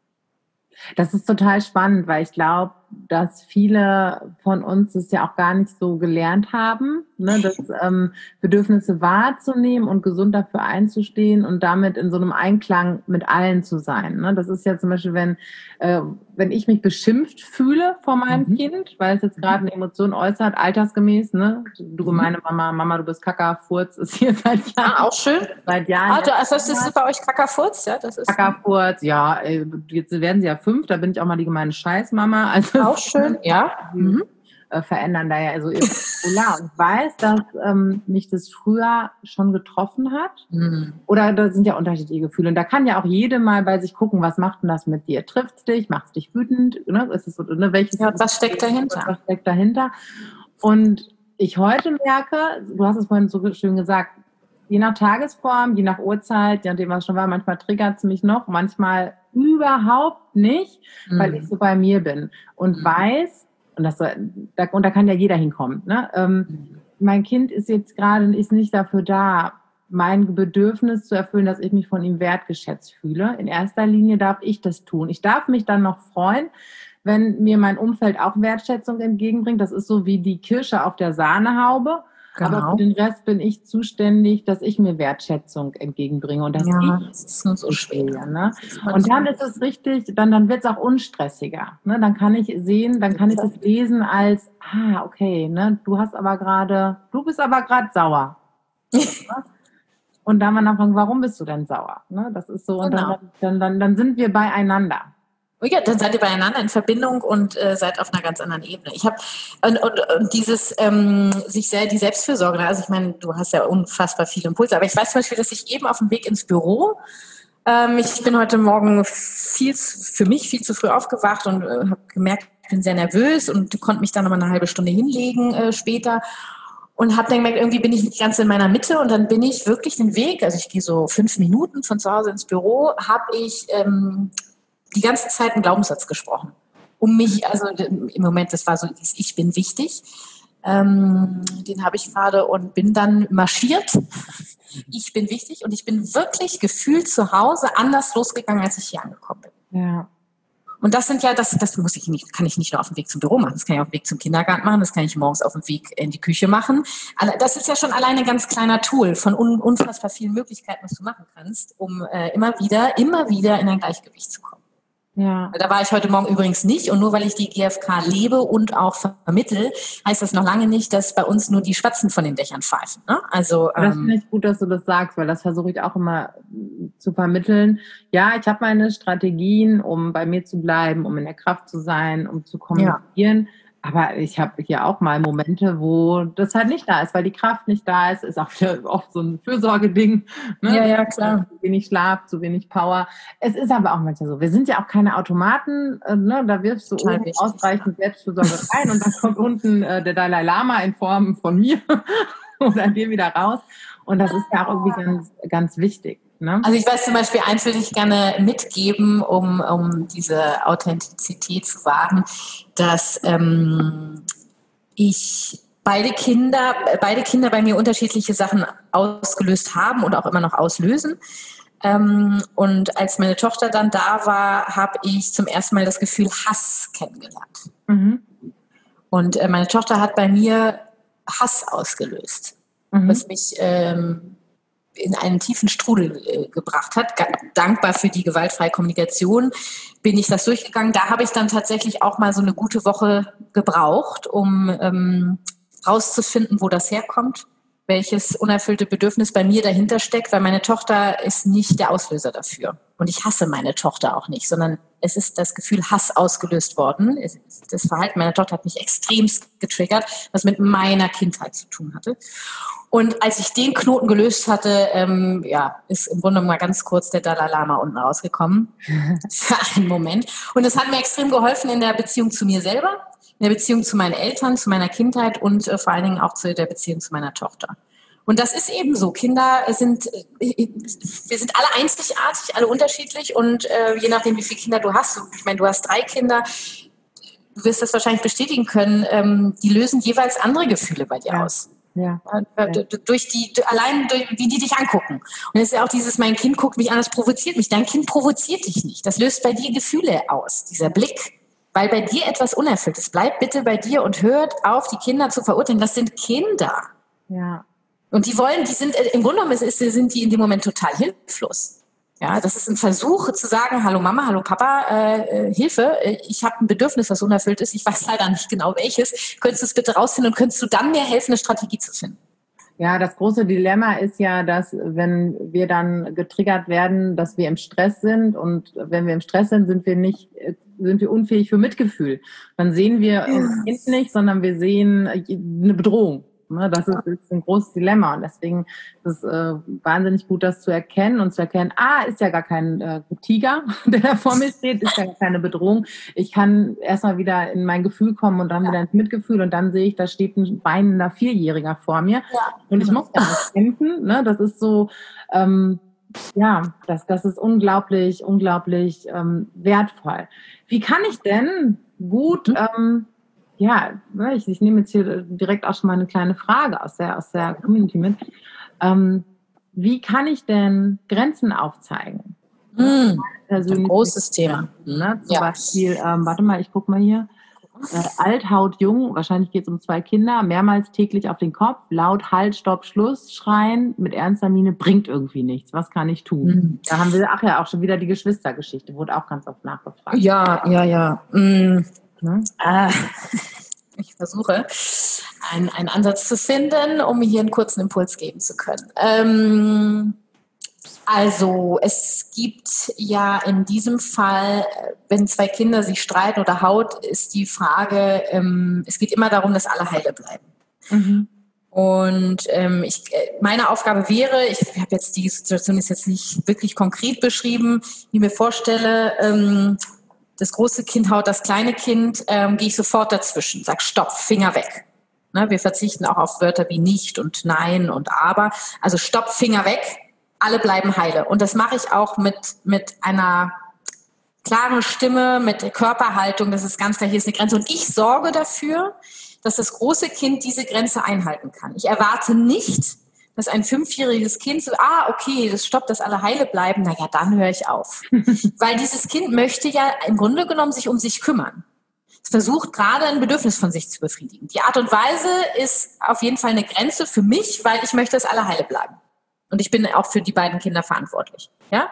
Speaker 1: Das ist total spannend, weil ich glaube, dass viele von uns es ja auch gar nicht so gelernt haben, ne, das ähm, Bedürfnisse wahrzunehmen und gesund dafür einzustehen und damit in so einem Einklang mit allen zu sein. Ne? Das ist ja zum Beispiel, wenn, äh, wenn ich mich beschimpft fühle vor meinem mhm. Kind, weil es jetzt gerade eine Emotion äußert, altersgemäß, ne? Du gemeine Mama, Mama, du bist Kackerfurz, ist hier seit Jahren.
Speaker 2: Ah, auch schön.
Speaker 1: Seit Jahren.
Speaker 2: Ah, also das ist bei euch Kackerfurz, ja? Das ist
Speaker 1: Kackerfurz, ja, jetzt werden sie ja fünf, da bin ich auch mal die gemeine Scheißmama. Also
Speaker 2: auch schön, ja.
Speaker 1: Mhm. äh, verändern da ja so ihr Vokabular. Und ich weiß, dass ähm, mich das früher schon getroffen hat. Mhm. Oder da sind ja unterschiedliche Gefühle. Und da kann ja auch jede mal bei sich gucken, was macht denn das mit dir? Trifft es dich? Macht es dich wütend? Ne? Ist es so, ne? Welches
Speaker 2: ja, was steckt dahinter?
Speaker 1: Was steckt dahinter? Und ich heute merke, du hast es vorhin so schön gesagt, je nach Tagesform, je nach Uhrzeit, je nachdem, was schon war, manchmal triggert es mich noch, manchmal überhaupt nicht, mhm. weil ich so bei mir bin und mhm. weiß, und, das, da, und da kann ja jeder hinkommen, ne? ähm, mhm. mein Kind ist jetzt gerade ist nicht dafür da, mein Bedürfnis zu erfüllen, dass ich mich von ihm wertgeschätzt fühle. In erster Linie darf ich das tun. Ich darf mich dann noch freuen, wenn mir mein Umfeld auch Wertschätzung entgegenbringt. Das ist so wie die Kirsche auf der Sahnehaube. Genau. Aber für den Rest bin ich zuständig, dass ich mir Wertschätzung entgegenbringe. Und das,
Speaker 2: ja,
Speaker 1: ich,
Speaker 2: das ist nur so schwer.
Speaker 1: Ne? Und dann ist es richtig, dann, dann wird es auch unstressiger. Ne? Dann kann ich sehen, dann kann ich das lesen als, ah, okay, ne? du hast aber gerade, du bist aber gerade sauer. Und dann man anfangen, warum bist du denn sauer? Ne? Das ist so, und genau. dann, dann, dann, dann sind wir beieinander.
Speaker 2: Ja, dann seid ihr beieinander in Verbindung und äh, seid auf einer ganz anderen Ebene. Ich habe und, und, und dieses ähm, sich sehr die Selbstfürsorge. Also ich meine, du hast ja unfassbar viele Impulse, aber ich weiß zum Beispiel, dass ich eben auf dem Weg ins Büro, ähm, ich bin heute Morgen viel für mich viel zu früh aufgewacht und äh, habe gemerkt, ich bin sehr nervös und konnte mich dann noch mal eine halbe Stunde hinlegen äh, später. Und habe dann gemerkt, irgendwie bin ich nicht ganz in meiner Mitte und dann bin ich wirklich den Weg, also ich gehe so fünf Minuten von zu Hause ins Büro, habe ich ähm, die ganze Zeit einen Glaubenssatz gesprochen. Um mich, also im Moment, das war so, ich bin wichtig, ähm, den habe ich gerade und bin dann marschiert. Ich bin wichtig und ich bin wirklich gefühlt zu Hause anders losgegangen, als ich hier angekommen bin.
Speaker 1: Ja.
Speaker 2: Und das sind ja, das, das muss ich nicht, kann ich nicht nur auf dem Weg zum Büro machen, das kann ich auf dem Weg zum Kindergarten machen, das kann ich morgens auf dem Weg in die Küche machen. Das ist ja schon alleine ein ganz kleiner Tool von un, unfassbar vielen Möglichkeiten, was du machen kannst, um äh, immer wieder, immer wieder in ein Gleichgewicht zu kommen. Ja. Da war ich heute Morgen übrigens nicht und nur weil ich die G F K lebe und auch vermittel, heißt das noch lange nicht, dass bei uns nur die Spatzen von den Dächern pfeifen. Ne? Also ähm,
Speaker 1: das finde ich gut, dass du das sagst, weil das versuche ich auch immer zu vermitteln. Ja, ich habe meine Strategien, um bei mir zu bleiben, um in der Kraft zu sein, um zu kommunizieren. Ja. Aber ich habe hier auch mal Momente, wo das halt nicht da ist, weil die Kraft nicht da ist. Ist auch oft so ein Fürsorgeding. Ne?
Speaker 2: Ja, ja, klar.
Speaker 1: Zu wenig Schlaf, zu wenig Power. Es ist aber auch manchmal so. Wir sind ja auch keine Automaten. Äh, ne? Da wirfst du oben ausreichend Selbstfürsorge rein und dann kommt unten äh, der Dalai Lama in Form von mir und dann dir wieder raus. Und das ist ja auch irgendwie ganz, ganz wichtig. Ne?
Speaker 2: Also ich weiß zum Beispiel, eins will ich gerne mitgeben, um, um diese Authentizität zu wahren, dass ähm, ich beide Kinder, beide Kinder bei mir unterschiedliche Sachen ausgelöst haben und auch immer noch auslösen. Ähm, und als meine Tochter dann da war, habe ich zum ersten Mal das Gefühl Hass kennengelernt. Mhm. Und äh, meine Tochter hat bei mir Hass ausgelöst, mhm. was mich ähm, in einen tiefen Strudel äh, gebracht hat. G- dankbar für die gewaltfreie Kommunikation bin ich das durchgegangen. Da habe ich dann tatsächlich auch mal so eine gute Woche gebraucht, um ähm, rauszufinden, wo das herkommt, welches unerfüllte Bedürfnis bei mir dahinter steckt, weil meine Tochter ist nicht der Auslöser dafür. Und ich hasse meine Tochter auch nicht, sondern es ist das Gefühl Hass ausgelöst worden. Das Verhalten meiner Tochter hat mich extremst getriggert, was mit meiner Kindheit zu tun hatte. Und als ich den Knoten gelöst hatte, ähm, ja, ist im Grunde mal ganz kurz der Dalai Lama unten rausgekommen. Für einen Moment. Und es hat mir extrem geholfen in der Beziehung zu mir selber, in der Beziehung zu meinen Eltern, zu meiner Kindheit und äh, vor allen Dingen auch zu der Beziehung zu meiner Tochter. Und das ist eben so. Kinder sind, äh, wir sind alle einzigartig, alle unterschiedlich und äh, je nachdem, wie viele Kinder du hast, ich meine, du hast drei Kinder, du wirst das wahrscheinlich bestätigen können, ähm, die lösen jeweils andere Gefühle bei dir ja. aus. Ja. Ja. Durch die, allein durch, wie die dich angucken. Und es ist ja auch dieses, mein Kind guckt mich an, das provoziert mich. Dein Kind provoziert dich nicht. Das löst bei dir Gefühle aus, dieser Blick. Weil bei dir etwas unerfüllt ist. Bleibt bitte bei dir und hört auf, die Kinder zu verurteilen. Das sind Kinder.
Speaker 1: Ja.
Speaker 2: Und die wollen, die sind, im Grunde genommen ist, sind die in dem Moment total hilflos. Ja, das ist ein Versuch zu sagen, hallo Mama, hallo Papa, äh, Hilfe, ich habe ein Bedürfnis, was unerfüllt ist. Ich weiß leider nicht genau welches. Könntest du es bitte rausfinden und könntest du dann mir helfen, eine Strategie zu finden?
Speaker 1: Ja, das große Dilemma ist ja, dass wenn wir dann getriggert werden, dass wir im Stress sind und wenn wir im Stress sind, sind wir nicht, sind wir unfähig für Mitgefühl. Dann sehen wir unser Kind nicht, sondern wir sehen eine Bedrohung. Das ist, ist ein großes Dilemma und deswegen ist es äh, wahnsinnig gut, das zu erkennen und zu erkennen, ah, ist ja gar kein äh, Tiger, der da vor mir steht, ist ja gar keine Bedrohung. Ich kann erstmal wieder in mein Gefühl kommen und dann ja. wieder ins Mitgefühl und dann sehe ich, da steht ein weinender Vierjähriger vor mir ja. und ich muss das kämpfen. Ne? Das ist so, ähm, ja, das, das ist unglaublich, unglaublich ähm, wertvoll. Wie kann ich denn gut... Ähm, Ja, ich, ich nehme jetzt hier direkt auch schon mal eine kleine Frage aus der, aus der Community mit. Ähm, wie kann ich denn Grenzen aufzeigen?
Speaker 2: Mm, ein großes Thema.
Speaker 1: Ne? Zum
Speaker 2: ja.
Speaker 1: Beispiel, ähm, warte mal, ich guck mal hier. Äh, alt, haut, jung, wahrscheinlich geht es um zwei Kinder, mehrmals täglich auf den Kopf, laut, halt, stopp, Schluss, schreien, mit ernster Miene, bringt irgendwie nichts. Was kann ich tun? Mm. Da haben wir, ach ja, auch schon wieder die Geschwistergeschichte, wurde auch ganz oft nachgefragt.
Speaker 2: Ja, ja, ja. Mm. Ah, ich versuche, einen, einen Ansatz zu finden, um hier einen kurzen Impuls geben zu können. Ähm, also es gibt ja in diesem Fall, wenn zwei Kinder sich streiten oder haut, ist die Frage, ähm, es geht immer darum, dass alle heile bleiben. Mhm. Und ähm, ich, meine Aufgabe wäre, ich habe jetzt die Situation ist jetzt nicht wirklich konkret beschrieben, wie ich mir vorstelle, ähm, das große Kind haut das kleine Kind, ähm, gehe ich sofort dazwischen, sag Stopp, Finger weg. Ne, wir verzichten auch auf Wörter wie nicht und nein und aber. Also Stopp, Finger weg, alle bleiben heile. Und das mache ich auch mit, mit einer klaren Stimme, mit der Körperhaltung, das ist ganz klar, hier ist eine Grenze. Und ich sorge dafür, dass das große Kind diese Grenze einhalten kann. Ich erwarte nicht, dass ein fünfjähriges Kind so, ah, okay, das stoppt, dass alle heile bleiben, na ja, dann höre ich auf. Weil dieses Kind möchte ja im Grunde genommen sich um sich kümmern. Es versucht gerade ein Bedürfnis von sich zu befriedigen. Die Art und Weise ist auf jeden Fall eine Grenze für mich, weil ich möchte, dass alle heile bleiben. Und ich bin auch für die beiden Kinder verantwortlich. Ja?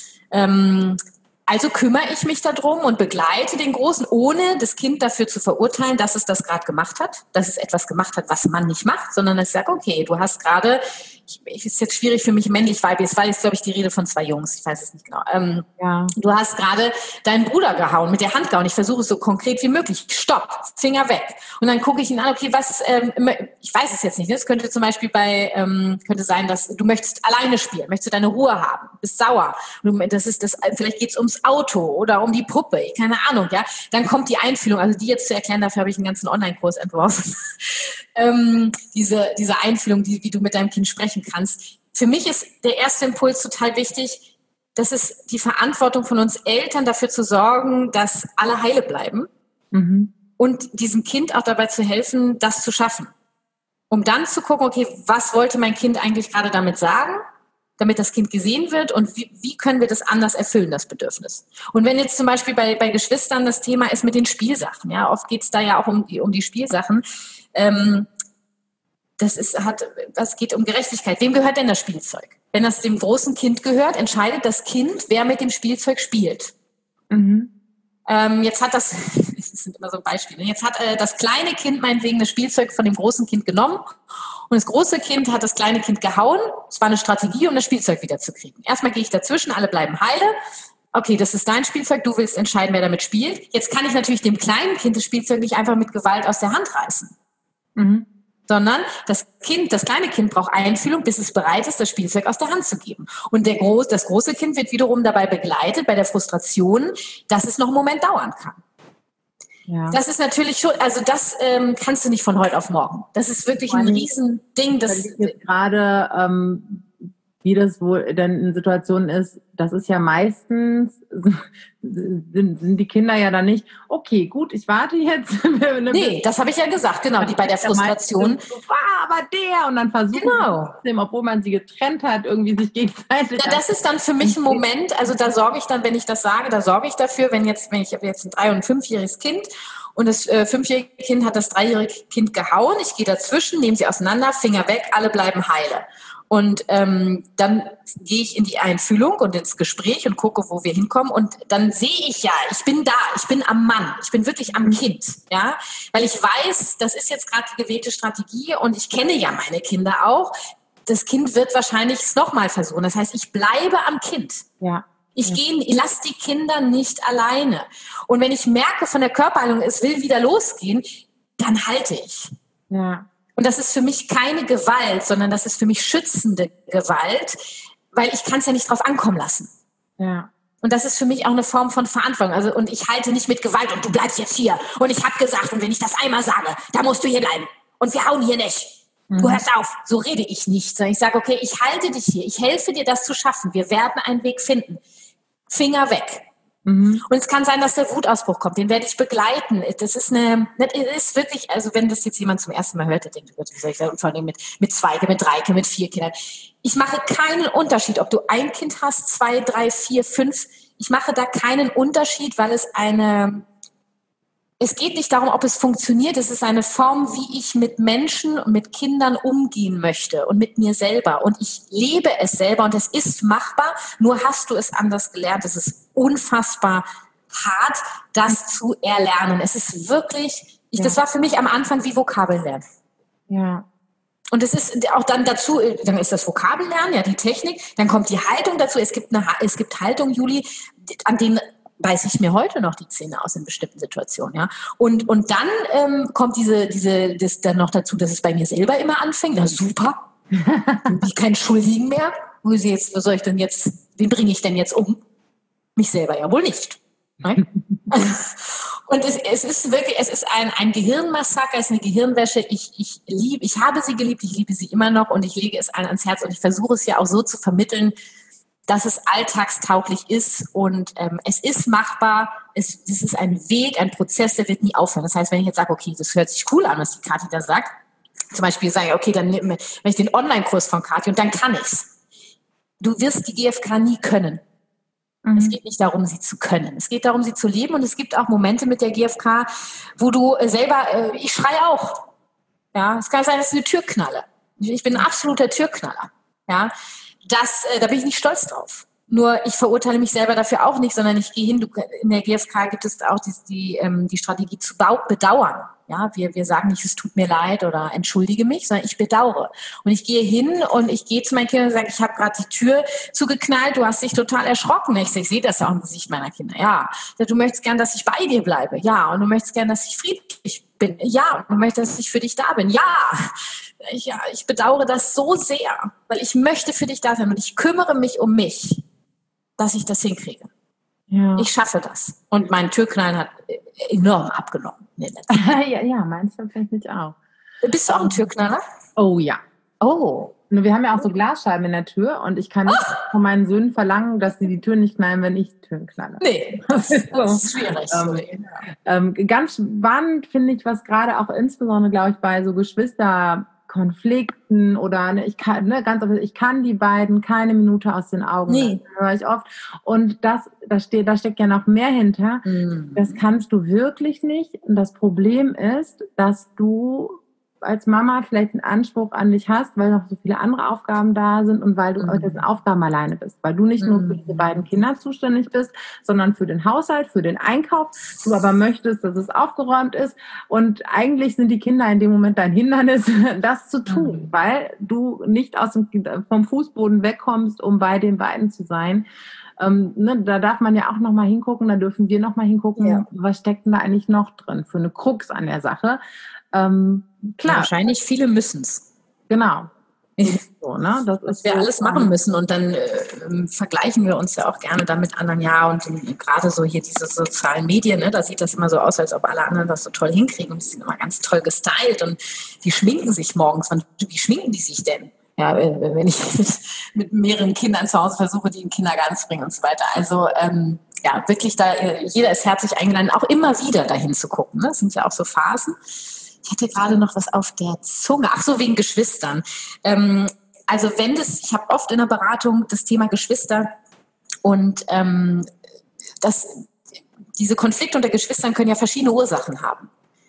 Speaker 2: Ähm, Also kümmere ich mich darum und begleite den Großen, ohne das Kind dafür zu verurteilen, dass es das gerade gemacht hat, dass es etwas gemacht hat, was man nicht macht, sondern dass ich sage, okay, du hast gerade, ich, ist jetzt schwierig für mich männlich, weiblich, es war jetzt, glaube ich, die Rede von zwei Jungs, ich weiß es nicht genau. Ähm, ja. Du hast gerade deinen Bruder gehauen, mit der Hand gehauen. Ich versuche es so konkret wie möglich. Stopp, Finger weg. Und dann gucke ich ihn an, okay, was, ähm, ich weiß es jetzt nicht. Das könnte zum Beispiel bei, ähm, könnte sein, dass du möchtest alleine spielen, möchtest du deine Ruhe haben, bist sauer. Das ist das, vielleicht geht es ums Auto oder um die Puppe, keine Ahnung, ja. Dann kommt die Einfühlung, also die jetzt zu erklären, dafür habe ich einen ganzen Online-Kurs entworfen. ähm, diese, diese Einfühlung, die, wie du mit deinem Kind sprechen kannst. Für mich ist der erste Impuls total wichtig, das ist die Verantwortung von uns Eltern, dafür zu sorgen, dass alle heile bleiben mhm. und diesem Kind auch dabei zu helfen, das zu schaffen. Um dann zu gucken, okay, was wollte mein Kind eigentlich gerade damit sagen, damit das Kind gesehen wird und wie, wie können wir das anders erfüllen, das Bedürfnis. Und wenn jetzt zum Beispiel bei, bei Geschwistern das Thema ist mit den Spielsachen, ja, oft geht es da ja auch um die, um die Spielsachen, ähm, das ist, hat, das geht um Gerechtigkeit. Wem gehört denn das Spielzeug? Wenn das dem großen Kind gehört, entscheidet das Kind, wer mit dem Spielzeug spielt. Mhm. Ähm, jetzt hat das, das sind immer so Beispiele, jetzt hat äh, das kleine Kind meinetwegen das Spielzeug von dem großen Kind genommen und das große Kind hat das kleine Kind gehauen. Es war eine Strategie, um das Spielzeug wiederzukriegen. Erstmal gehe ich dazwischen, alle bleiben heile. Okay, das ist dein Spielzeug, du willst entscheiden, wer damit spielt. Jetzt kann ich natürlich dem kleinen Kind das Spielzeug nicht einfach mit Gewalt aus der Hand reißen. Mhm. Sondern das Kind, das kleine Kind braucht Einfühlung, bis es bereit ist, das Spielzeug aus der Hand zu geben. Und der Groß, das große Kind wird wiederum dabei begleitet bei der Frustration, dass es noch einen Moment dauern kann. Ja. Das ist natürlich schon, also das ähm, kannst du nicht von heute auf morgen. Das ist wirklich ein Riesending. Das
Speaker 1: jetzt gerade, ähm, wie das wohl denn in Situationen ist, das ist ja meistens, sind, sind die Kinder ja dann nicht, okay, gut, ich warte jetzt.
Speaker 2: Nee, das habe ich ja gesagt, genau, die bei der Frustration.
Speaker 1: So, ah, aber der, und dann versuchen
Speaker 2: genau.
Speaker 1: trotzdem, obwohl man sie getrennt hat, irgendwie sich gegenseitig.
Speaker 2: Ja, das ist dann für mich ein Moment, also da sorge ich dann, wenn ich das sage, da sorge ich dafür, wenn jetzt, wenn ich habe jetzt ein drei- und ein fünfjähriges Kind und das äh, fünfjährige Kind hat das dreijährige Kind gehauen, ich gehe dazwischen, nehme sie auseinander, Finger weg, alle bleiben heile. Und ähm, dann gehe ich in die Einfühlung und ins Gespräch und gucke, wo wir hinkommen. Und dann sehe ich ja, ich bin da, ich bin am Mann, ich bin wirklich am Kind. Ja, weil ich weiß, das ist jetzt gerade die gewählte Strategie und ich kenne ja meine Kinder auch. Das Kind wird wahrscheinlich es nochmal versuchen. Das heißt, ich bleibe am Kind.
Speaker 1: Ja.
Speaker 2: Ich gehe, ich lasse die Kinder nicht alleine. Und wenn ich merke von der Körperhaltung, es will wieder losgehen, dann halte ich.
Speaker 1: Ja.
Speaker 2: Und das ist für mich keine Gewalt, sondern das ist für mich schützende Gewalt, weil ich kann es ja nicht drauf ankommen lassen.
Speaker 1: Ja.
Speaker 2: Und das ist für mich auch eine Form von Verantwortung. Also, und ich halte nicht mit Gewalt und du bleibst jetzt hier. Und ich habe gesagt, und wenn ich das einmal sage, da musst du hier bleiben. Und wir hauen hier nicht. Du hörst auf. So rede ich nicht. Sondern ich sage, okay, ich halte dich hier. Ich helfe dir, das zu schaffen. Wir werden einen Weg finden. Finger weg. Mhm. Und es kann sein, dass der Wutausbruch kommt. Den werde ich begleiten. Das ist eine, das ist wirklich, also wenn das jetzt jemand zum ersten Mal hört, der denkt, wie soll ich sagen, vor allem mit, mit zwei, mit drei, mit vier Kindern. Ich mache keinen Unterschied, ob du ein Kind hast, zwei, drei, vier, fünf. Ich mache da keinen Unterschied, weil es eine, es geht nicht darum, ob es funktioniert. Es ist eine Form, wie ich mit Menschen und mit Kindern umgehen möchte und mit mir selber. Und ich lebe es selber und es ist machbar. Nur hast du es anders gelernt. Es ist unfassbar hart, das zu erlernen. Es ist wirklich, ich, ja. das war für mich am Anfang wie Vokabeln lernen.
Speaker 1: Ja.
Speaker 2: Und es ist auch dann dazu, dann ist das Vokabellernen, ja, die Technik. Dann kommt die Haltung dazu. Es gibt eine, es gibt Haltung, Juli, an denen beiße ich mir heute noch die Zähne aus in bestimmten Situationen, ja. Und, und dann ähm, kommt diese, diese, das dann noch dazu, dass es bei mir selber immer anfängt. Na super. Ich kein Schuldigen mehr. Wo ist jetzt, wo soll ich denn jetzt, wen bringe ich denn jetzt um? Mich selber ja wohl nicht. Nein? Und es, es ist wirklich, es ist ein, ein Gehirnmassaker, es ist eine Gehirnwäsche. Ich, ich liebe, ich habe sie geliebt, ich liebe sie immer noch und ich lege es allen ans Herz und ich versuche es ja auch so zu vermitteln, dass es alltagstauglich ist und ähm, es ist machbar, es, es ist ein Weg, ein Prozess, der wird nie aufhören. Das heißt, wenn ich jetzt sage, okay, das hört sich cool an, was die Kathi da sagt, zum Beispiel sage ich, okay, dann nehme ich den Online-Kurs von Kathi und dann kann ich's. Du wirst die G F K nie können. Mhm. Es geht nicht darum, sie zu können. Es geht darum, sie zu leben und es gibt auch Momente mit der G F K, wo du äh, selber, äh, ich schreie auch. Ja, es kann sein, dass ich eine Tür knalle. Ich bin ein absoluter Türknaller. Ja, Das, äh, da bin ich nicht stolz drauf. Nur ich verurteile mich selber dafür auch nicht, sondern ich gehe hin. Du, in der G F K gibt es auch die, die, ähm, die Strategie zu bau- bedauern. Ja, wir, wir sagen nicht, es tut mir leid oder entschuldige mich, sondern ich bedauere. Und ich gehe hin und ich gehe zu meinen Kindern und sage, ich habe gerade die Tür zugeknallt, du hast dich total erschrocken. Ich, ich sehe das ja auch im Gesicht meiner Kinder. Ja, du möchtest gern, dass ich bei dir bleibe. Ja, und du möchtest gern, dass ich friedlich bin. Ja, und du möchtest, dass ich für dich da bin. Ja, ich, ja, ich bedauere das so sehr, weil ich möchte für dich da sein und ich kümmere mich um mich, dass ich das hinkriege. Ja. Ich schaffe das. Und mein Türknallen hat enorm abgenommen.
Speaker 1: ja, ja, meinst du vielleicht auch.
Speaker 2: Bist du auch ein Türknaller?
Speaker 1: Oh ja.
Speaker 2: Oh.
Speaker 1: Wir haben ja auch so Glasscheiben in der Tür und ich kann nicht oh. von meinen Söhnen verlangen, dass sie die Tür nicht knallen, wenn ich Türen knalle.
Speaker 2: Nee, das, das, so. das ist schwierig.
Speaker 1: ähm, ähm, ganz spannend finde ich, was gerade auch insbesondere, glaube ich, bei so Geschwisterkonflikten oder ne, ich kann, ne, ganz oft, ich kann die beiden keine Minute aus den Augen
Speaker 2: nee.
Speaker 1: lassen, höre ich oft. Und das, da steht, da steckt ja noch mehr hinter. Mhm. Das kannst du wirklich nicht. Und das Problem ist, dass du als Mama vielleicht einen Anspruch an dich hast, weil noch so viele andere Aufgaben da sind und weil du mit diesen Aufgaben alleine bist. Weil du nicht nur für diese beiden Kinder zuständig bist, sondern für den Haushalt, für den Einkauf. Du aber möchtest, dass es aufgeräumt ist. Und eigentlich sind die Kinder in dem Moment dein Hindernis, das zu tun, mhm. weil du nicht aus dem, vom Fußboden wegkommst, um bei den beiden zu sein. Ähm, ne, da darf man ja auch noch mal hingucken, da dürfen wir noch mal hingucken, ja. Was steckt denn da eigentlich noch drin für eine Krux an der Sache. Ähm, klar.
Speaker 2: Ja, wahrscheinlich viele müssen's.
Speaker 1: Genau. So, ne? Das
Speaker 2: Was
Speaker 1: ist
Speaker 2: wir
Speaker 1: so,
Speaker 2: alles machen müssen und dann äh, vergleichen wir uns ja auch gerne dann mit anderen. Ja, und äh, gerade so hier diese sozialen Medien, ne, da sieht das immer so aus, als ob alle anderen das so toll hinkriegen und die sind immer ganz toll gestylt und die schminken sich morgens. Wie schminken die sich denn? Ja, wenn ich mit, mit mehreren Kindern zu Hause versuche, die in den Kindergarten zu bringen und so weiter. Also ähm, ja, wirklich da, jeder ist herzlich eingeladen, auch immer wieder dahin zu gucken. Ne? Das sind ja auch so Phasen. Ich hatte gerade noch was auf der Zunge. Ach so, wegen Geschwistern. Ähm, also wenn das, ich habe oft in der Beratung das Thema Geschwister und ähm, das, diese Konflikte unter Geschwistern können ja verschiedene Ursachen haben.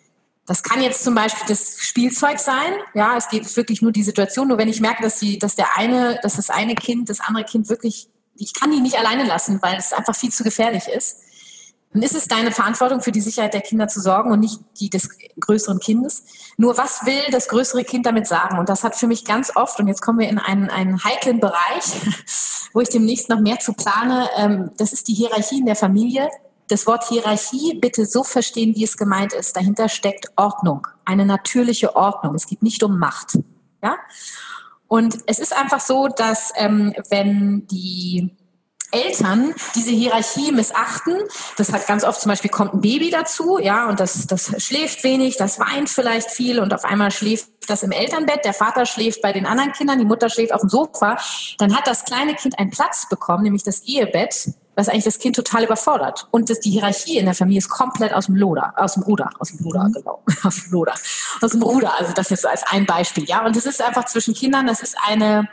Speaker 2: Das kann jetzt zum Beispiel das Spielzeug sein. Ja, es geht wirklich nur die Situation. Nur wenn ich merke, dass die, dass der eine, dass das eine Kind, das andere Kind wirklich, ich kann die nicht alleine lassen, weil es einfach viel zu gefährlich ist. Dann ist es deine Verantwortung, für die Sicherheit der Kinder zu sorgen und nicht die des größeren Kindes. Nur was will das größere Kind damit sagen? Und das hat für mich ganz oft, und jetzt kommen wir in einen, einen heiklen Bereich, wo ich demnächst noch mehr zu plane, ähm, das ist die Hierarchie in der Familie. Das Wort Hierarchie bitte so verstehen, wie es gemeint ist. Dahinter steckt Ordnung, eine natürliche Ordnung. Es geht nicht um Macht. Ja? Und es ist einfach so, dass ähm, wenn die Eltern diese Hierarchie missachten, das hat ganz oft zum Beispiel, kommt ein Baby dazu, ja, und das, das schläft wenig, das weint vielleicht viel und auf einmal schläft das im Elternbett, der Vater schläft bei den anderen Kindern, die Mutter schläft auf dem Sofa, dann hat das kleine Kind einen Platz bekommen, nämlich das Ehebett, was eigentlich das Kind total überfordert. Und das, die Hierarchie in der Familie ist komplett aus dem Loder, aus dem Ruder, aus dem Ruder, genau, aus dem Loder, aus dem Ruder, also das jetzt so als ein Beispiel, ja, und das ist einfach zwischen Kindern, das ist eine,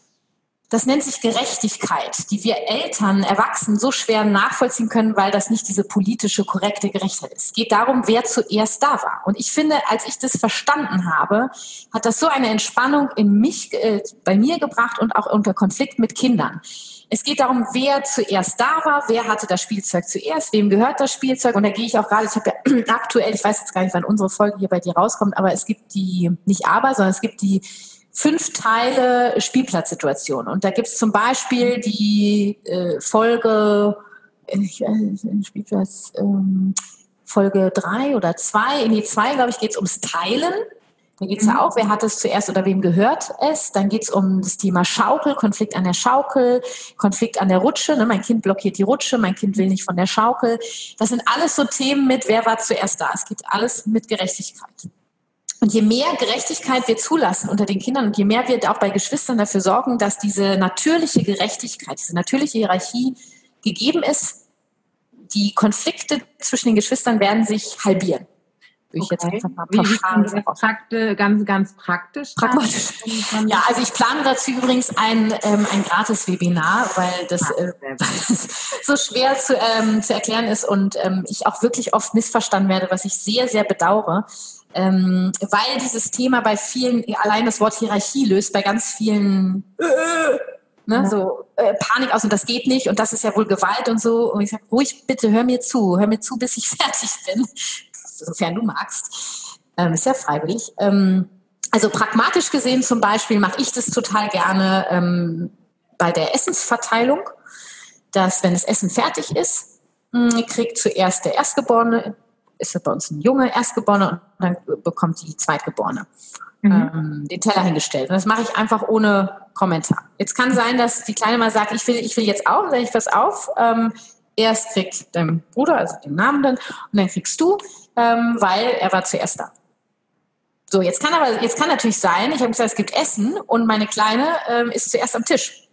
Speaker 2: das nennt sich Gerechtigkeit, die wir Eltern, Erwachsenen so schwer nachvollziehen können, weil das nicht diese politische, korrekte Gerechtigkeit ist. Es geht darum, wer zuerst da war. Und ich finde, als ich das verstanden habe, hat das so eine Entspannung in mich, äh, bei mir gebracht und auch unter Konflikt mit Kindern. Es geht darum, wer zuerst da war, wer hatte das Spielzeug zuerst, wem gehört das Spielzeug. Und da gehe ich auch gerade, ich habe ja aktuell, ich weiß jetzt gar nicht, wann unsere Folge hier bei dir rauskommt, aber es gibt die, nicht aber, sondern es gibt die fünf Teile Spielplatzsituation. Und da gibt es zum Beispiel die äh, Folge, ich weiß nicht, Spielplatz, ähm, Folge drei oder zwei, in die zwei, glaube ich, geht es ums Teilen. Da geht es mhm. ja auch, wer hat es zuerst oder wem gehört es. Dann geht es um das Thema Schaukel, Konflikt an der Schaukel, Konflikt an der Rutsche. Ne? Mein Kind blockiert die Rutsche, mein Kind will nicht von der Schaukel. Das sind alles so Themen mit, wer war zuerst da. Es gibt alles mit Gerechtigkeit. Und je mehr Gerechtigkeit wir zulassen unter den Kindern und je mehr wir auch bei Geschwistern dafür sorgen, dass diese natürliche Gerechtigkeit, diese natürliche Hierarchie gegeben ist, die Konflikte zwischen den Geschwistern werden sich halbieren. Würde ich
Speaker 1: okay.
Speaker 2: jetzt einfach mal
Speaker 1: pauschal sagen. Praktisch, ganz, ganz praktisch.
Speaker 2: Pragmatisch. Ja, also ich plane dazu übrigens ein, ähm, ein Gratis-Webinar, weil das, äh, das so schwer zu, ähm, zu erklären ist und ähm, ich auch wirklich oft missverstanden werde, was ich sehr, sehr bedauere. Ähm, weil dieses Thema bei vielen, allein das Wort Hierarchie löst bei ganz vielen äh, ne, ja. so äh, Panik aus und das geht nicht und das ist ja wohl Gewalt und so. Und ich sage, ruhig bitte, hör mir zu, hör mir zu, bis ich fertig bin, sofern du magst. Ähm, ist ja freiwillig. Ähm, also pragmatisch gesehen zum Beispiel mache ich das total gerne ähm, bei der Essensverteilung, dass wenn das Essen fertig ist, mh, kriegt zuerst der Erstgeborene, ist bei uns ein Junge, Erstgeborener und dann bekommt die Zweitgeborene mhm. ähm, den Teller hingestellt. Und das mache ich einfach ohne Kommentar. Jetzt kann sein, dass die Kleine mal sagt, ich will, ich will jetzt auch, sage ich, pass auf, ähm, erst kriegt dein Bruder, also den Namen dann, und dann kriegst du, ähm, weil er war zuerst da. So, jetzt kann aber, jetzt kann natürlich sein, ich habe gesagt, es gibt Essen und meine Kleine ähm, ist zuerst am Tisch.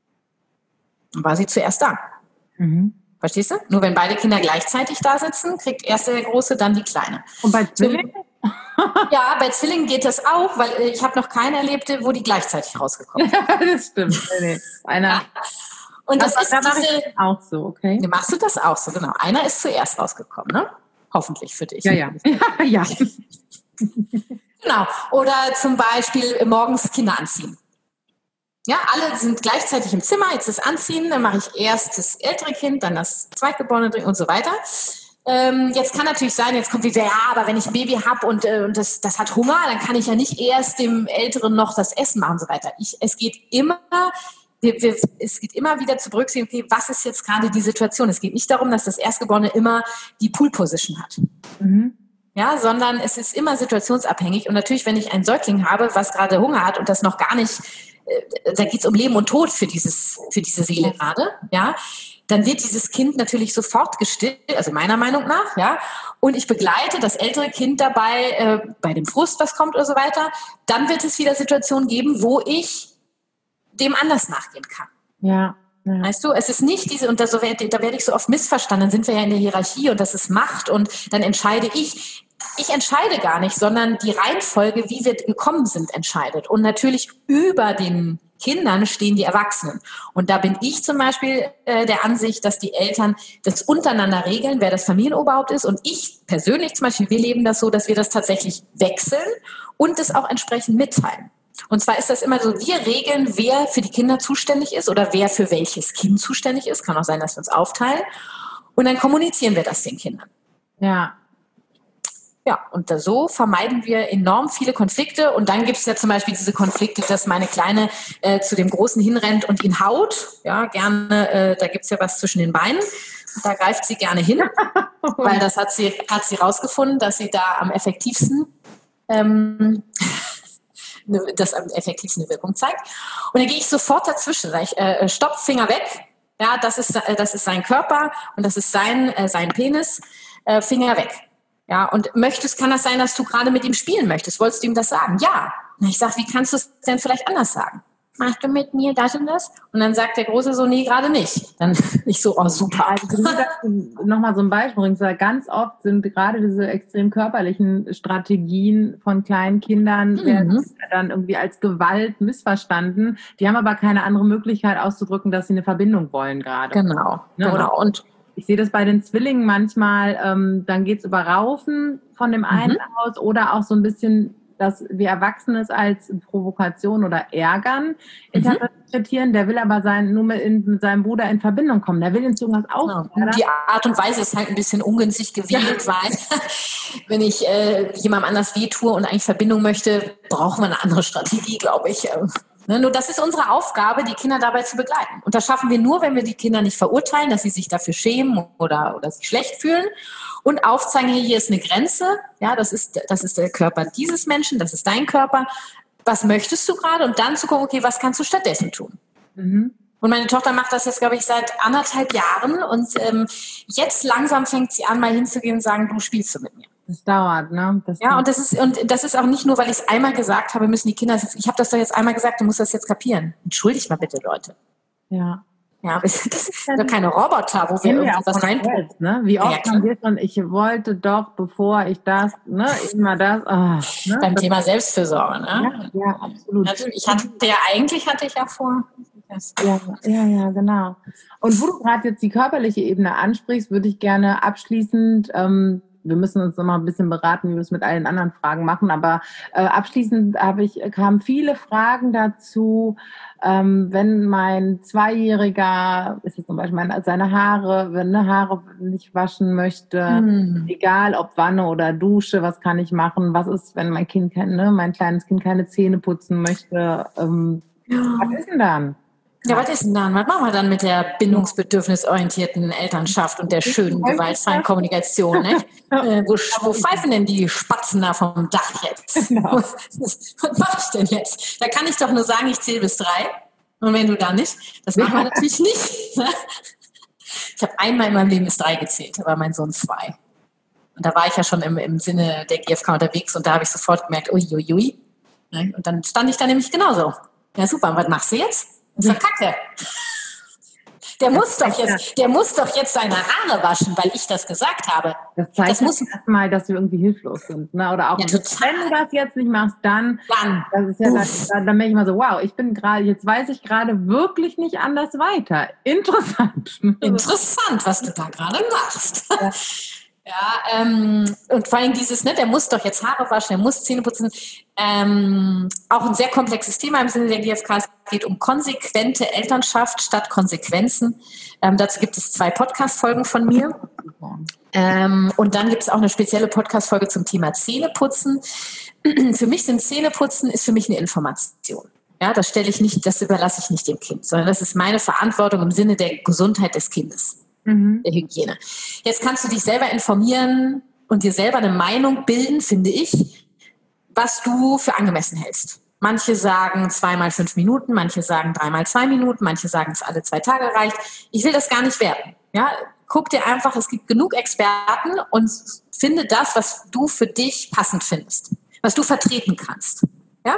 Speaker 2: Dann war sie zuerst da. Mhm. Verstehst du? Nur wenn beide Kinder gleichzeitig da sitzen, kriegt erst der Große, dann die Kleine.
Speaker 1: Und bei Zwillingen?
Speaker 2: Ja, bei Zwillingen geht das auch, weil ich habe noch keine erlebt, wo die gleichzeitig rausgekommen sind.
Speaker 1: Ja, das stimmt. Nee, nee. Einer. Ja.
Speaker 2: Und das, das ist
Speaker 1: da
Speaker 2: diese,
Speaker 1: ich auch so, okay.
Speaker 2: Machst du das auch so, genau. Einer ist zuerst rausgekommen, ne? Hoffentlich für dich.
Speaker 1: Ja, ja. ja, ja.
Speaker 2: Genau. Oder zum Beispiel morgens Kinder anziehen. Ja, alle sind gleichzeitig im Zimmer, jetzt das Anziehen, dann mache ich erst das ältere Kind, dann das Zweitgeborene und so weiter. Ähm, jetzt kann natürlich sein, jetzt kommt wieder, ja, aber wenn ich ein Baby habe und, äh, und das, das hat Hunger, dann kann ich ja nicht erst dem Älteren noch das Essen machen und so weiter. Ich, es geht immer, wir, wir, es geht immer wieder zu berücksichtigen, okay, was ist jetzt gerade die Situation? Es geht nicht darum, dass das Erstgeborene immer die Pool-Position hat. Mhm. Ja, sondern es ist immer situationsabhängig. Und natürlich, wenn ich einen Säugling habe, was gerade Hunger hat und das noch gar nicht, äh, da geht es um Leben und Tod für dieses, für diese Seele gerade, ja, dann wird dieses Kind natürlich sofort gestillt, also meiner Meinung nach, ja, und ich begleite das ältere Kind dabei, äh, bei dem Frust, was kommt oder so weiter. Dann wird es wieder Situationen geben, wo ich dem anders nachgehen kann.
Speaker 1: Ja. Ja.
Speaker 2: Weißt du, es ist nicht diese, und da, so, da werde ich so oft missverstanden, dann sind wir ja in der Hierarchie und das ist Macht und dann entscheide ich. Ich entscheide gar nicht, sondern die Reihenfolge, wie wir gekommen sind, entscheidet. Und natürlich über den Kindern stehen die Erwachsenen. Und da bin ich zum Beispiel äh, der Ansicht, dass die Eltern das untereinander regeln, wer das Familienoberhaupt ist. Und ich persönlich zum Beispiel, wir leben das so, dass wir das tatsächlich wechseln und es auch entsprechend mitteilen. Und zwar ist das immer so, wir regeln, wer für die Kinder zuständig ist oder wer für welches Kind zuständig ist. Kann auch sein, dass wir uns aufteilen. Und dann kommunizieren wir das den Kindern.
Speaker 1: Ja.
Speaker 2: Ja, und so vermeiden wir enorm viele Konflikte. Und dann gibt es ja zum Beispiel diese Konflikte, dass meine Kleine äh, zu dem Großen hinrennt und ihn haut. Ja, gerne, äh, da gibt es ja was zwischen den Beinen. Da greift sie gerne hin, weil das hat sie, hat sie rausgefunden, dass sie da am effektivsten, ähm, das am effektivsten eine Wirkung zeigt. Und dann gehe ich sofort dazwischen, sage ich, äh, stopp, Finger weg. Ja, das ist, äh, das ist sein Körper und das ist sein, äh, sein Penis. Äh, Finger weg. Ja, und möchtest, kann das sein, dass du gerade mit ihm spielen möchtest? Wolltest du ihm das sagen? Ja. Und ich sage, wie kannst du es denn vielleicht anders sagen? Machst du mit mir das und das? Und dann sagt der Große so, nee, gerade nicht. Dann ich so, oh, super.
Speaker 1: Also nochmal so ein Beispiel bringst, weil ganz oft sind gerade diese extrem körperlichen Strategien von kleinen Kindern, mhm. werden dann irgendwie als Gewalt missverstanden. Die haben aber keine andere Möglichkeit auszudrücken, dass sie eine Verbindung wollen gerade.
Speaker 2: Genau,
Speaker 1: ne?
Speaker 2: genau. Und
Speaker 1: ich sehe das bei den Zwillingen manchmal, ähm, dann geht's über Raufen von dem einen mhm. aus oder auch so ein bisschen, dass wir Erwachsene es als Provokation oder Ärgern interpretieren. Mhm. Der will aber sein, nur mit, in, mit seinem Bruder in Verbindung kommen. Der will ihn zu irgendwas aufnehmen.
Speaker 2: Genau. Die Art und Weise ist halt ein bisschen ungünstig gewählt, ja. weil wenn ich äh, jemandem anders wehtue und eigentlich Verbindung möchte, brauchen wir eine andere Strategie, glaube ich. Ne, nur das ist unsere Aufgabe, die Kinder dabei zu begleiten. Und das schaffen wir nur, wenn wir die Kinder nicht verurteilen, dass sie sich dafür schämen oder, oder sich schlecht fühlen und aufzeigen, hier ist eine Grenze, ja, das ist, das ist der Körper dieses Menschen, das ist dein Körper. Was möchtest du gerade? Und dann zu gucken, okay, was kannst du stattdessen tun? Mhm. Und meine Tochter macht das jetzt, glaube ich, seit anderthalb Jahren und ähm, jetzt langsam fängt sie an, mal hinzugehen und sagen, du spielst du mit mir.
Speaker 1: Das dauert, ne? Das
Speaker 2: ja, und das ist und das ist auch nicht nur, weil ich es einmal gesagt habe, müssen die Kinder, ich habe das doch jetzt einmal gesagt, du musst das jetzt kapieren. Entschuldigt mal bitte, Leute.
Speaker 1: Ja.
Speaker 2: Ja, das ist doch keine Roboter, wo wir irgendwie was reinpumpen.
Speaker 1: Ne? Wie oft ja, haben wir schon, ich wollte doch, bevor ich das, ne, immer das. Oh, ne?
Speaker 2: Beim
Speaker 1: das
Speaker 2: Thema Selbstfürsorge, ne?
Speaker 1: Ja, ja, absolut.
Speaker 2: Natürlich, ich hatte ja, eigentlich hatte ich ja vor.
Speaker 1: Ja, ja, ja, genau. Und wo du gerade jetzt die körperliche Ebene ansprichst, würde ich gerne abschließend, ähm, wir müssen uns noch mal ein bisschen beraten, wie wir es mit allen anderen Fragen machen, aber äh, abschließend habe ich, kamen viele Fragen dazu, ähm, wenn mein Zweijähriger, ist jetzt zum Beispiel meine, seine Haare, wenn eine Haare nicht waschen möchte, hm. egal ob Wanne oder Dusche, was kann ich machen? Was ist, wenn mein Kind, kein, ne, mein kleines Kind keine Zähne putzen möchte? Ähm, ja. Was ist denn dann?
Speaker 2: Ja, was ist denn dann? Was machen wir dann mit der bindungsbedürfnisorientierten Elternschaft und der schönen, gewaltfreien Kommunikation? Ne? äh, wo, wo pfeifen denn die Spatzen da vom Dach jetzt? Genau. Was mache ich denn jetzt? Da kann ich doch nur sagen, ich zähle bis drei. Und wenn du da nicht, das machen wir natürlich nicht. Ne? Ich habe einmal in meinem Leben bis drei gezählt, da war mein Sohn zwei. Und da war ich ja schon im, im Sinne der G F K unterwegs und da habe ich sofort gemerkt, uiuiui. Ui. Ne? Und dann stand ich da nämlich genauso. Ja, super, und was machst du jetzt? Das ist doch Kacke. Der muss doch jetzt, der muss doch jetzt seine Haare waschen, weil ich das gesagt habe.
Speaker 1: Das zeigt das muss erstmal, dass wir irgendwie hilflos sind, ne? Oder auch,
Speaker 2: ja,
Speaker 1: wenn du das jetzt nicht machst, dann,
Speaker 2: dann,
Speaker 1: das ist ja das, dann, dann bin ich mal so, wow, ich bin gerade, jetzt weiß ich gerade wirklich nicht anders weiter. Interessant.
Speaker 2: Interessant, was du da gerade machst. Ja. Ja, ähm, und vor allem dieses, ne, der muss doch jetzt Haare waschen, der muss Zähne putzen. Ähm, auch ein sehr komplexes Thema im Sinne der G F K. Es geht um konsequente Elternschaft statt Konsequenzen. Ähm, dazu gibt es zwei Podcast-Folgen von mir. Ähm, und dann gibt es auch eine spezielle Podcast-Folge zum Thema Zähneputzen. Für mich sind Zähneputzen, ist für mich eine Information. Ja, das stelle ich nicht, das überlasse ich nicht dem Kind, sondern das ist meine Verantwortung im Sinne der Gesundheit des Kindes. Der Hygiene. Jetzt kannst du dich selber informieren und dir selber eine Meinung bilden, finde ich, was du für angemessen hältst. Manche sagen zweimal fünf Minuten, manche sagen dreimal zwei Minuten, manche sagen, es alle zwei Tage reicht. Ich will das gar nicht werten. Ja, guck dir einfach, es gibt genug Experten und finde das, was du für dich passend findest, was du vertreten kannst. Ja?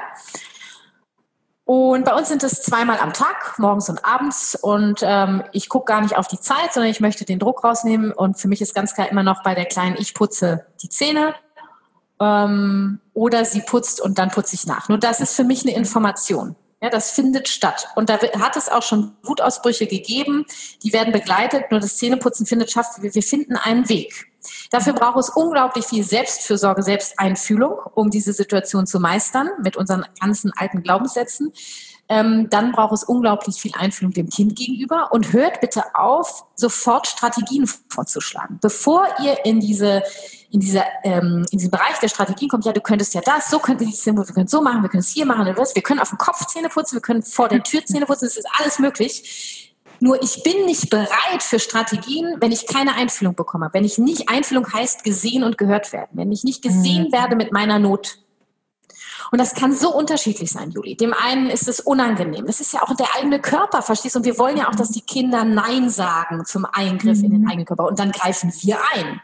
Speaker 2: Und bei uns sind es zweimal am Tag, morgens und abends. Und ähm, ich gucke gar nicht auf die Zeit, sondern ich möchte den Druck rausnehmen. Und für mich ist ganz klar immer noch bei der Kleinen, ich putze die Zähne ähm, oder sie putzt und dann putze ich nach. Nur das ist für mich eine Information. Ja, das findet statt. Und da hat es auch schon Wutausbrüche gegeben. Die werden begleitet. Nur das Zähneputzen findet statt. Wir, wir finden einen Weg. Dafür braucht es unglaublich viel Selbstfürsorge, Selbsteinfühlung, um diese Situation zu meistern mit unseren ganzen alten Glaubenssätzen. Ähm, dann braucht es unglaublich viel Einfühlung dem Kind gegenüber. Und hört bitte auf, sofort Strategien vorzuschlagen. Bevor ihr in diese in dieser ähm, in diesen Bereich der Strategien kommt, ja, du könntest ja das, so könnten wir wir können es so machen, wir können es hier machen, wir können auf dem Kopf Zähne putzen, wir können vor der Tür Zähne putzen, das ist alles möglich. Nur ich bin nicht bereit für Strategien, wenn ich keine Einfühlung bekomme. Wenn ich nicht, Einfühlung heißt gesehen und gehört werden. Wenn ich nicht gesehen mhm. werde mit meiner Not. Und das kann so unterschiedlich sein, Juli. Dem einen ist es unangenehm. Das ist ja auch der eigene Körper, verstehst du? Und wir wollen ja auch, dass die Kinder Nein sagen zum Eingriff mhm. in den eigenen Körper. Und dann greifen wir ein.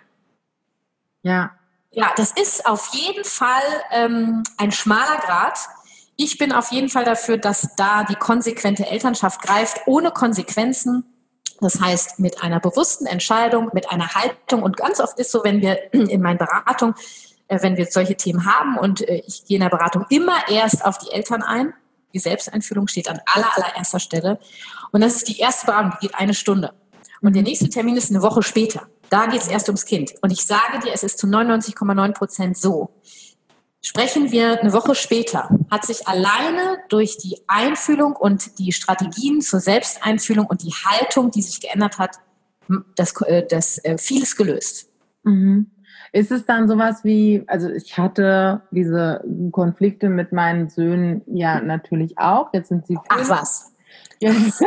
Speaker 1: Ja.
Speaker 2: Ja, das ist auf jeden Fall ähm, ein schmaler Grat. Ich bin auf jeden Fall dafür, dass da die konsequente Elternschaft greift, ohne Konsequenzen. Das heißt, mit einer bewussten Entscheidung, mit einer Haltung. Und ganz oft ist so, wenn wir in meinen Beratungen, äh, wenn wir solche Themen haben und äh, ich gehe in der Beratung immer erst auf die Eltern ein. Die Selbsteinfühlung steht an aller, allererster Stelle. Und das ist die erste Beratung, die geht eine Stunde. Und der nächste Termin ist eine Woche später. Da geht es erst ums Kind. Und ich sage dir, es ist zu neunundneunzig Komma neun Prozent so. Sprechen wir eine Woche später, hat sich alleine durch die Einfühlung und die Strategien zur Selbsteinfühlung und die Haltung, die sich geändert hat, das, das vieles gelöst.
Speaker 1: Mhm. Ist es dann sowas wie, also ich hatte diese Konflikte mit meinen Söhnen ja natürlich auch. Jetzt sind sie fünf.
Speaker 2: Ach was.
Speaker 1: Jetzt,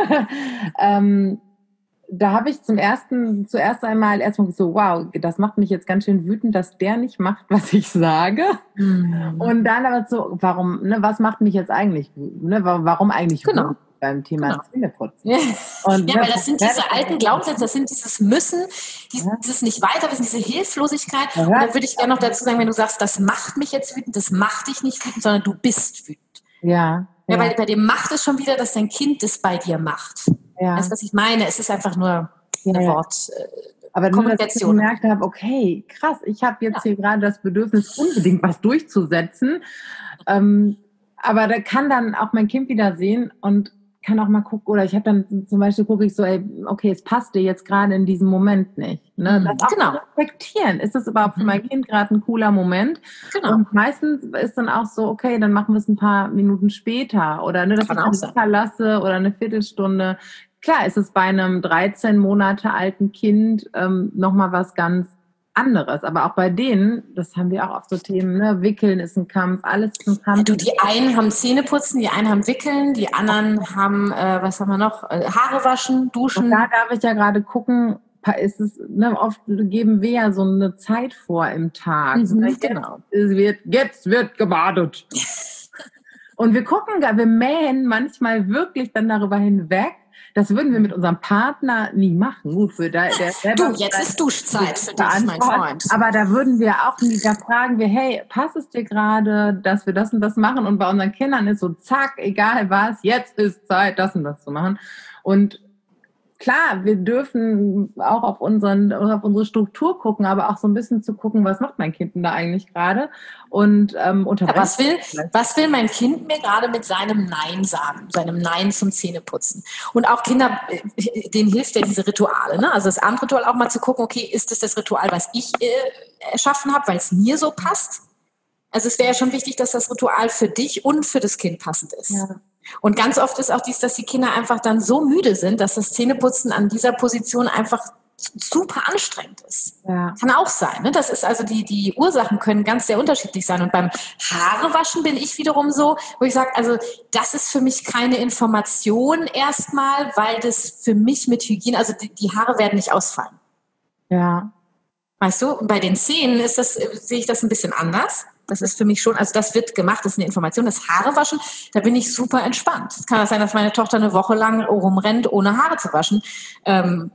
Speaker 1: ähm, da habe ich zum ersten, zuerst einmal erstmal so, wow, das macht mich jetzt ganz schön wütend, dass der nicht macht, was ich sage. Mhm. Und dann aber so, warum, ne, was macht mich jetzt eigentlich, ne, warum eigentlich
Speaker 2: genau.
Speaker 1: wütend beim Thema
Speaker 2: genau.
Speaker 1: Zähneputzen?
Speaker 2: Ja,
Speaker 1: und,
Speaker 2: ja
Speaker 1: ne,
Speaker 2: weil das sind diese alten Glaubenssätze, das sind dieses Müssen, dieses
Speaker 1: ja.
Speaker 2: nicht weiterwissen, diese Hilflosigkeit.
Speaker 1: Ja.
Speaker 2: Und dann würde ich gerne noch dazu sagen, wenn du sagst, das macht mich jetzt wütend, das macht dich nicht wütend, sondern du bist wütend.
Speaker 1: Ja.
Speaker 2: Ja, weil bei dem macht es schon wieder, dass dein Kind das bei dir macht.
Speaker 1: Ja.
Speaker 2: Das ist, was ich meine. Es ist einfach nur eine
Speaker 1: ja.
Speaker 2: Wort äh,
Speaker 1: Aber nur, dass ich gemerkt habe, okay, krass, ich habe jetzt ja. hier gerade das Bedürfnis, unbedingt was durchzusetzen. Ähm, aber da kann dann auch mein Kind wieder sehen und kann auch mal gucken, oder ich habe dann zum Beispiel, gucke ich so, ey, okay, es passt dir jetzt gerade in diesem Moment nicht. Ne?
Speaker 2: Mhm.
Speaker 1: Das auch
Speaker 2: genau.
Speaker 1: reflektieren. Ist das überhaupt für mein Kind gerade ein cooler Moment?
Speaker 2: Genau.
Speaker 1: Und meistens ist dann auch so, okay, dann machen wir es ein paar Minuten später. Oder ne, dass kann ich dann verlasse oder eine Viertelstunde. Klar, ist es bei einem dreizehn Monate alten Kind ähm, nochmal was ganz anderes. Aber auch bei denen, das haben wir auch auf so Themen, ne? Wickeln ist ein Kampf, alles ist ein Kampf.
Speaker 2: Du, die einen haben Zähneputzen, die einen haben Wickeln, die anderen haben, äh, was haben wir noch, äh, Haare waschen, duschen.
Speaker 1: Und da darf ich ja gerade gucken, ist es, ne, oft geben wir ja so eine Zeit vor im Tag.
Speaker 2: Mhm,
Speaker 1: jetzt,
Speaker 2: genau.
Speaker 1: Es wird, jetzt wird gebadet. Und wir gucken, wir mähen manchmal wirklich dann darüber hinweg. Das würden wir mit unserem Partner nie machen. Gut, für der, der selber
Speaker 2: du, jetzt ist Duschzeit für dich, mein Freund.
Speaker 1: Aber da würden wir auch nie, da fragen wir, hey, passt es dir gerade, dass wir das und das machen? Und bei unseren Kindern ist so, zack, egal was, jetzt ist Zeit, das und das zu machen. Und klar, wir dürfen auch auf, unseren, auf unsere Struktur gucken, aber auch so ein bisschen zu gucken, was macht mein Kind denn da eigentlich gerade? Und ähm,
Speaker 2: ja, was will, was will mein Kind mir gerade mit seinem Nein sagen, seinem Nein zum Zähneputzen? Und auch Kinder, denen hilft ja diese Rituale, ne? Also das Abendritual auch mal zu gucken, okay, ist das das Ritual, was ich äh, erschaffen habe, weil es mir so passt? Also es wäre ja schon wichtig, dass das Ritual für dich und für das Kind passend ist.
Speaker 1: Ja.
Speaker 2: Und ganz oft ist auch dies, dass die Kinder einfach dann so müde sind, dass das Zähneputzen an dieser Position einfach super anstrengend ist.
Speaker 1: Ja.
Speaker 2: Kann auch sein. Ne? Das ist also die, die Ursachen können ganz sehr unterschiedlich sein. Und beim Haarewaschen bin ich wiederum so, wo ich sage, also das ist für mich keine Information erstmal, weil das für mich mit Hygiene, also die, die Haare werden nicht ausfallen.
Speaker 1: Ja.
Speaker 2: Weißt du, und bei den Zähnen ist das, sehe ich das ein bisschen anders. Das ist für mich schon, also das wird gemacht, das ist eine Information. Das Haarewaschen, da bin ich super entspannt. Es kann auch sein, dass meine Tochter eine Woche lang rumrennt, ohne Haare zu waschen. Ähm,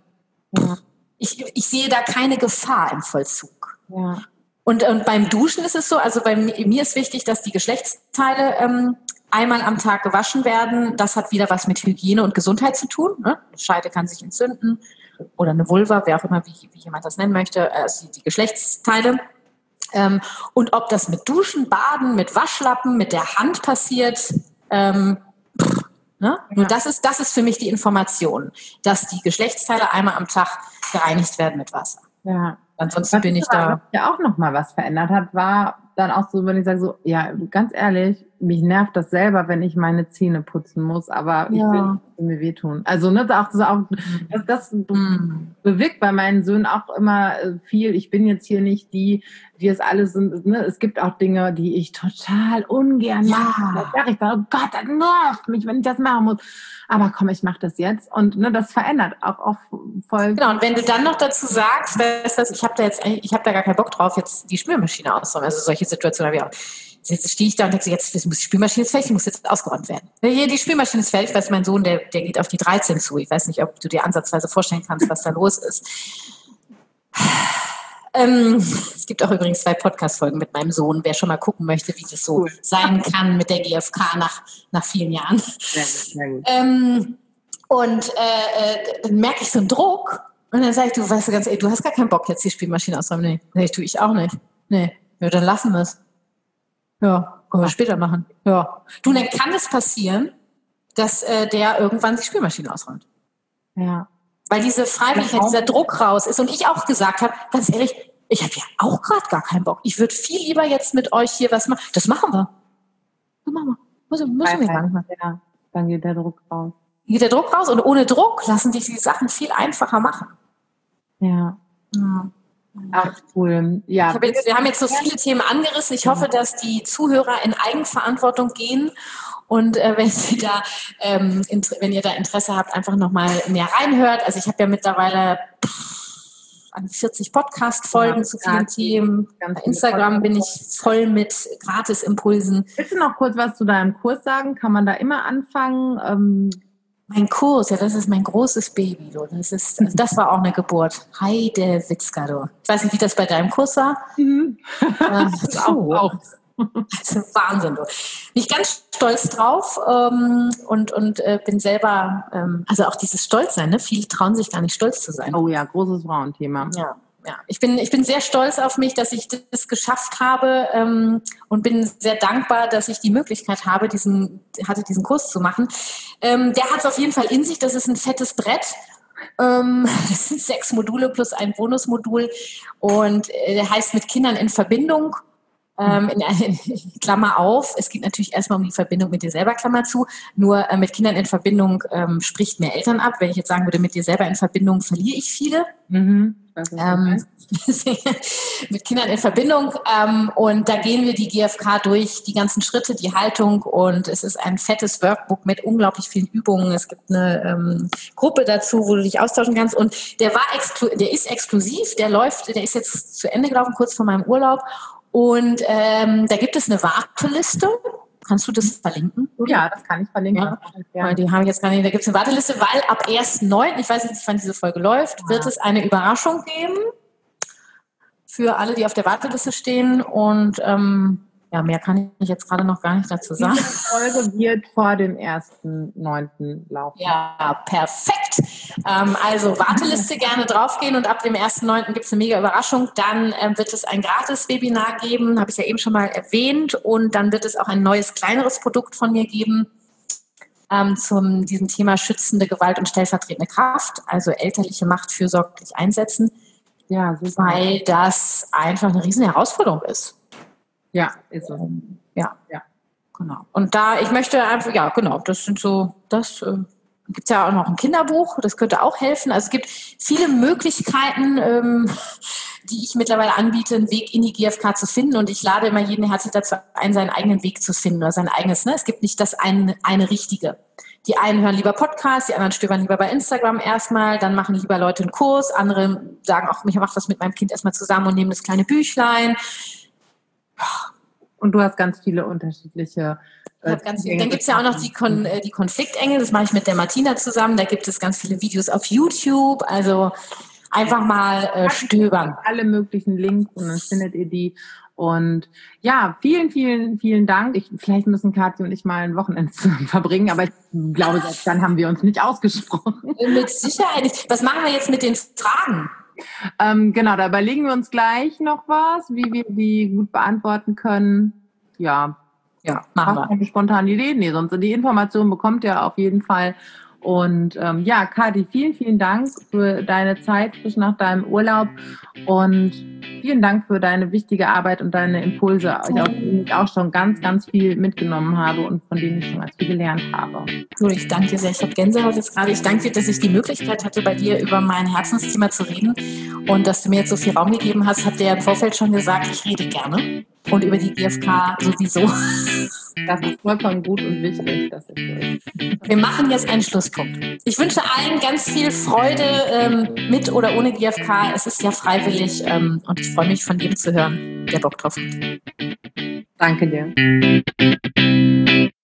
Speaker 2: ich, ich sehe da keine Gefahr im Vollzug.
Speaker 1: Ja.
Speaker 2: Und, und beim Duschen ist es so, also bei mir ist wichtig, dass die Geschlechtsteile ähm, einmal am Tag gewaschen werden. Das hat wieder was mit Hygiene und Gesundheit zu tun. Ne? Die Scheide kann sich entzünden oder eine Vulva, wer auch immer, wie, wie jemand das nennen möchte, also die Geschlechtsteile. Ähm, und ob das mit Duschen, Baden, mit Waschlappen, mit der Hand passiert, ähm, Ne? Ja. Nur das ist, das ist für mich die Information, dass die Geschlechtsteile einmal am Tag gereinigt werden mit Wasser.
Speaker 1: Ja.
Speaker 2: Ansonsten was bin ich da.
Speaker 1: Was ja auch nochmal was verändert hat, war dann auch so, wenn ich sage so, ja, ganz ehrlich, mich nervt das selber, wenn ich meine Zähne putzen muss, aber ich ja. will nicht, dass mir wehtun. Also, ne, auch, so auch das, das mm. bewirkt bei meinen Söhnen auch immer viel. Ich bin jetzt hier nicht die, die es alle sind, ne, es gibt auch Dinge, die ich total ungern
Speaker 2: ja.
Speaker 1: mache. Da sage ich dann, oh Gott, das nervt mich, wenn ich das machen muss. Aber komm, ich mache das jetzt. Und ne, das verändert auch, auch voll.
Speaker 2: Genau, und wenn du dann noch dazu sagst, weißt du, ich habe da jetzt, ich habe da gar keinen Bock drauf, jetzt die Spülmaschine auszuräumen. Also solche Situationen habe ich auch. Jetzt stehe ich da und denke, jetzt muss die Spülmaschine jetzt fertig, die muss jetzt ausgeräumt werden. Hier, die Spülmaschine ist fertig, weiß mein Sohn, der, der geht auf die dreizehn zu. Ich weiß nicht, ob du dir ansatzweise vorstellen kannst, was da los ist. Ähm, es gibt auch übrigens zwei Podcast-Folgen mit meinem Sohn, wer schon mal gucken möchte, wie das so cool. sein kann mit der G F K nach, nach vielen Jahren. Sehr gut, sehr gut. Ähm, und äh, dann merke ich so einen Druck und dann sage ich, du weißt du ganz ehrlich, du hast gar keinen Bock, jetzt die Spülmaschine auszuräumen. Nee, nee, tue ich auch nicht. Nee, ja, dann lassen wir es. Ja, können wir später machen. Ja. Du, dann kann es passieren, dass äh, der irgendwann die Spülmaschine ausräumt.
Speaker 1: Ja.
Speaker 2: Weil diese Freiwilligkeit, dieser Druck raus ist. Und ich auch gesagt habe, ganz ehrlich, ich habe ja auch gerade gar keinen Bock. Ich würde viel lieber jetzt mit euch hier was machen. Das machen wir. Das machen wir. Müssen, müssen wir machen.
Speaker 1: Ja, dann geht der Druck raus.
Speaker 2: Geht der Druck raus und ohne Druck lassen sich die Sachen viel einfacher machen.
Speaker 1: Ja. Ja. Ach, cool. Ja.
Speaker 2: Ich hab jetzt, wir haben jetzt so viele Themen angerissen. Ich hoffe, dass die Zuhörer in Eigenverantwortung gehen. Und äh, wenn Sie da, ähm, int- wenn ihr da Interesse habt, einfach nochmal mehr reinhört. Also ich habe ja mittlerweile pff, an vierzig Podcast-Folgen ja, zu vielen ja, Themen. Bei Instagram bin ich voll mit Gratis-Impulsen.
Speaker 1: Willst du noch kurz was zu deinem Kurs sagen? Kann man da immer anfangen? Ähm
Speaker 2: Mein Kurs, ja, das ist mein großes Baby. Du. Das ist, also das war auch eine Geburt. Heide Witzka, du. Ich weiß nicht, wie das bei deinem Kurs war.
Speaker 1: Mhm.
Speaker 2: Ähm, auch, auch. Das ist Wahnsinn, du. Bin ich ganz stolz drauf ähm, und, und äh, bin selber, ähm, also auch dieses Stolzsein, ne? Viele trauen sich gar nicht stolz zu sein.
Speaker 1: Oh ja, großes Frauenthema.
Speaker 2: Ja. Ja, ich bin, ich bin sehr stolz auf mich, dass ich das geschafft habe ähm, und bin sehr dankbar, dass ich die Möglichkeit habe, diesen, hatte, diesen Kurs zu machen. Ähm, der hat es auf jeden Fall in sich, das ist ein fettes Brett. Ähm, das sind sechs Module plus ein Bonusmodul und äh, der heißt mit Kindern in Verbindung. Ähm, in, in, Klammer auf, es geht natürlich erstmal um die Verbindung mit dir selber, Klammer zu, nur äh, mit Kindern in Verbindung ähm, spricht mehr Eltern ab. Wenn ich jetzt sagen würde, mit dir selber in Verbindung verliere ich viele.
Speaker 1: Mhm.
Speaker 2: Ähm, mit Kindern in Verbindung ähm, und da gehen wir die G F K durch, die ganzen Schritte, die Haltung und es ist ein fettes Workbook mit unglaublich vielen Übungen. Es gibt eine ähm, Gruppe dazu, wo du dich austauschen kannst und der war exklu- der ist exklusiv, der läuft, der ist jetzt zu Ende gelaufen, kurz vor meinem Urlaub und ähm, da gibt es eine Warteliste. Kannst du das verlinken?
Speaker 1: Oder? Ja, das kann ich verlinken.
Speaker 2: Ja. Ja. Die haben jetzt gar nicht, da gibt es eine Warteliste, weil ab ersten neunten, ich weiß jetzt nicht, wann diese Folge läuft, ja. wird es eine Überraschung geben für alle, die auf der Warteliste stehen. Und ähm, ja, mehr kann ich jetzt gerade noch gar nicht dazu sagen.
Speaker 1: Die Folge wird vor dem ersten neunten laufen.
Speaker 2: Ja, perfekt. Ähm, also Warteliste gerne draufgehen und ab dem ersten neunten gibt es eine mega Überraschung. Dann ähm, wird es ein Gratis-Webinar geben, habe ich ja eben schon mal erwähnt. Und dann wird es auch ein neues, kleineres Produkt von mir geben ähm, zum diesem Thema schützende Gewalt und stellvertretende Kraft, also elterliche Macht fürsorglich einsetzen.
Speaker 1: Ja, super.
Speaker 2: Weil das einfach eine riesen Herausforderung ist.
Speaker 1: Ja, ist es.
Speaker 2: Ja, ja, genau. Und da, ich möchte einfach, ja, genau, das sind so, das äh, gibt es ja auch noch ein Kinderbuch, das könnte auch helfen. Also es gibt viele Möglichkeiten, ähm, die ich mittlerweile anbiete, einen Weg in die G F K zu finden. Und ich lade immer jeden herzlich dazu ein, seinen eigenen Weg zu finden oder sein eigenes. Ne? Es gibt nicht das eine, eine richtige. Die einen hören lieber Podcasts, die anderen stöbern lieber bei Instagram erstmal, dann machen lieber Leute einen Kurs, andere sagen auch, ich mache das mit meinem Kind erstmal zusammen und nehmen das kleine Büchlein.
Speaker 1: Und du hast ganz viele unterschiedliche.
Speaker 2: Äh, ganz viel. Dann gibt es ja auch noch die, Kon- die Konfliktengel, das mache ich mit der Martina zusammen. Da gibt es ganz viele Videos auf YouTube. Also einfach mal äh, stöbern.
Speaker 1: Alle möglichen Links und dann findet ihr die. Und ja, vielen, vielen, vielen Dank. Ich, vielleicht müssen Kathi und ich mal ein Wochenende zusammen verbringen, aber ich glaube, selbst dann haben wir uns nicht ausgesprochen.
Speaker 2: Mit Sicherheit nicht. Was machen wir jetzt mit den Fragen?
Speaker 1: Ähm, genau, da überlegen wir uns gleich noch was, wie wir die gut beantworten können. Ja.
Speaker 2: Ja, machen wir.
Speaker 1: Eine spontane Idee? Nee, sonst die Information bekommt ihr auf jeden Fall. Und ähm, ja, Kathi, vielen, vielen Dank für deine Zeit frisch nach deinem Urlaub und vielen Dank für deine wichtige Arbeit und deine Impulse, aus denen ich auch schon ganz, ganz viel mitgenommen habe und von denen ich schon ganz viel gelernt habe.
Speaker 2: So, ich danke dir sehr. Ich habe Gänsehaut jetzt gerade. Ich danke dir, dass ich die Möglichkeit hatte, bei dir über mein Herzensthema zu reden und dass du mir jetzt so viel Raum gegeben hast. Habt ihr ja im Vorfeld schon gesagt, ich rede gerne und über die G F K sowieso.
Speaker 1: Das ist vollkommen gut und wichtig, dass es so ist.
Speaker 2: Wir machen jetzt einen Schlusspunkt. Ich wünsche allen ganz viel Freude ähm, mit oder ohne G F K. Es ist ja freiwillig ähm, und ich freue mich, von jedem zu hören, der Bock drauf hat.
Speaker 1: Danke dir.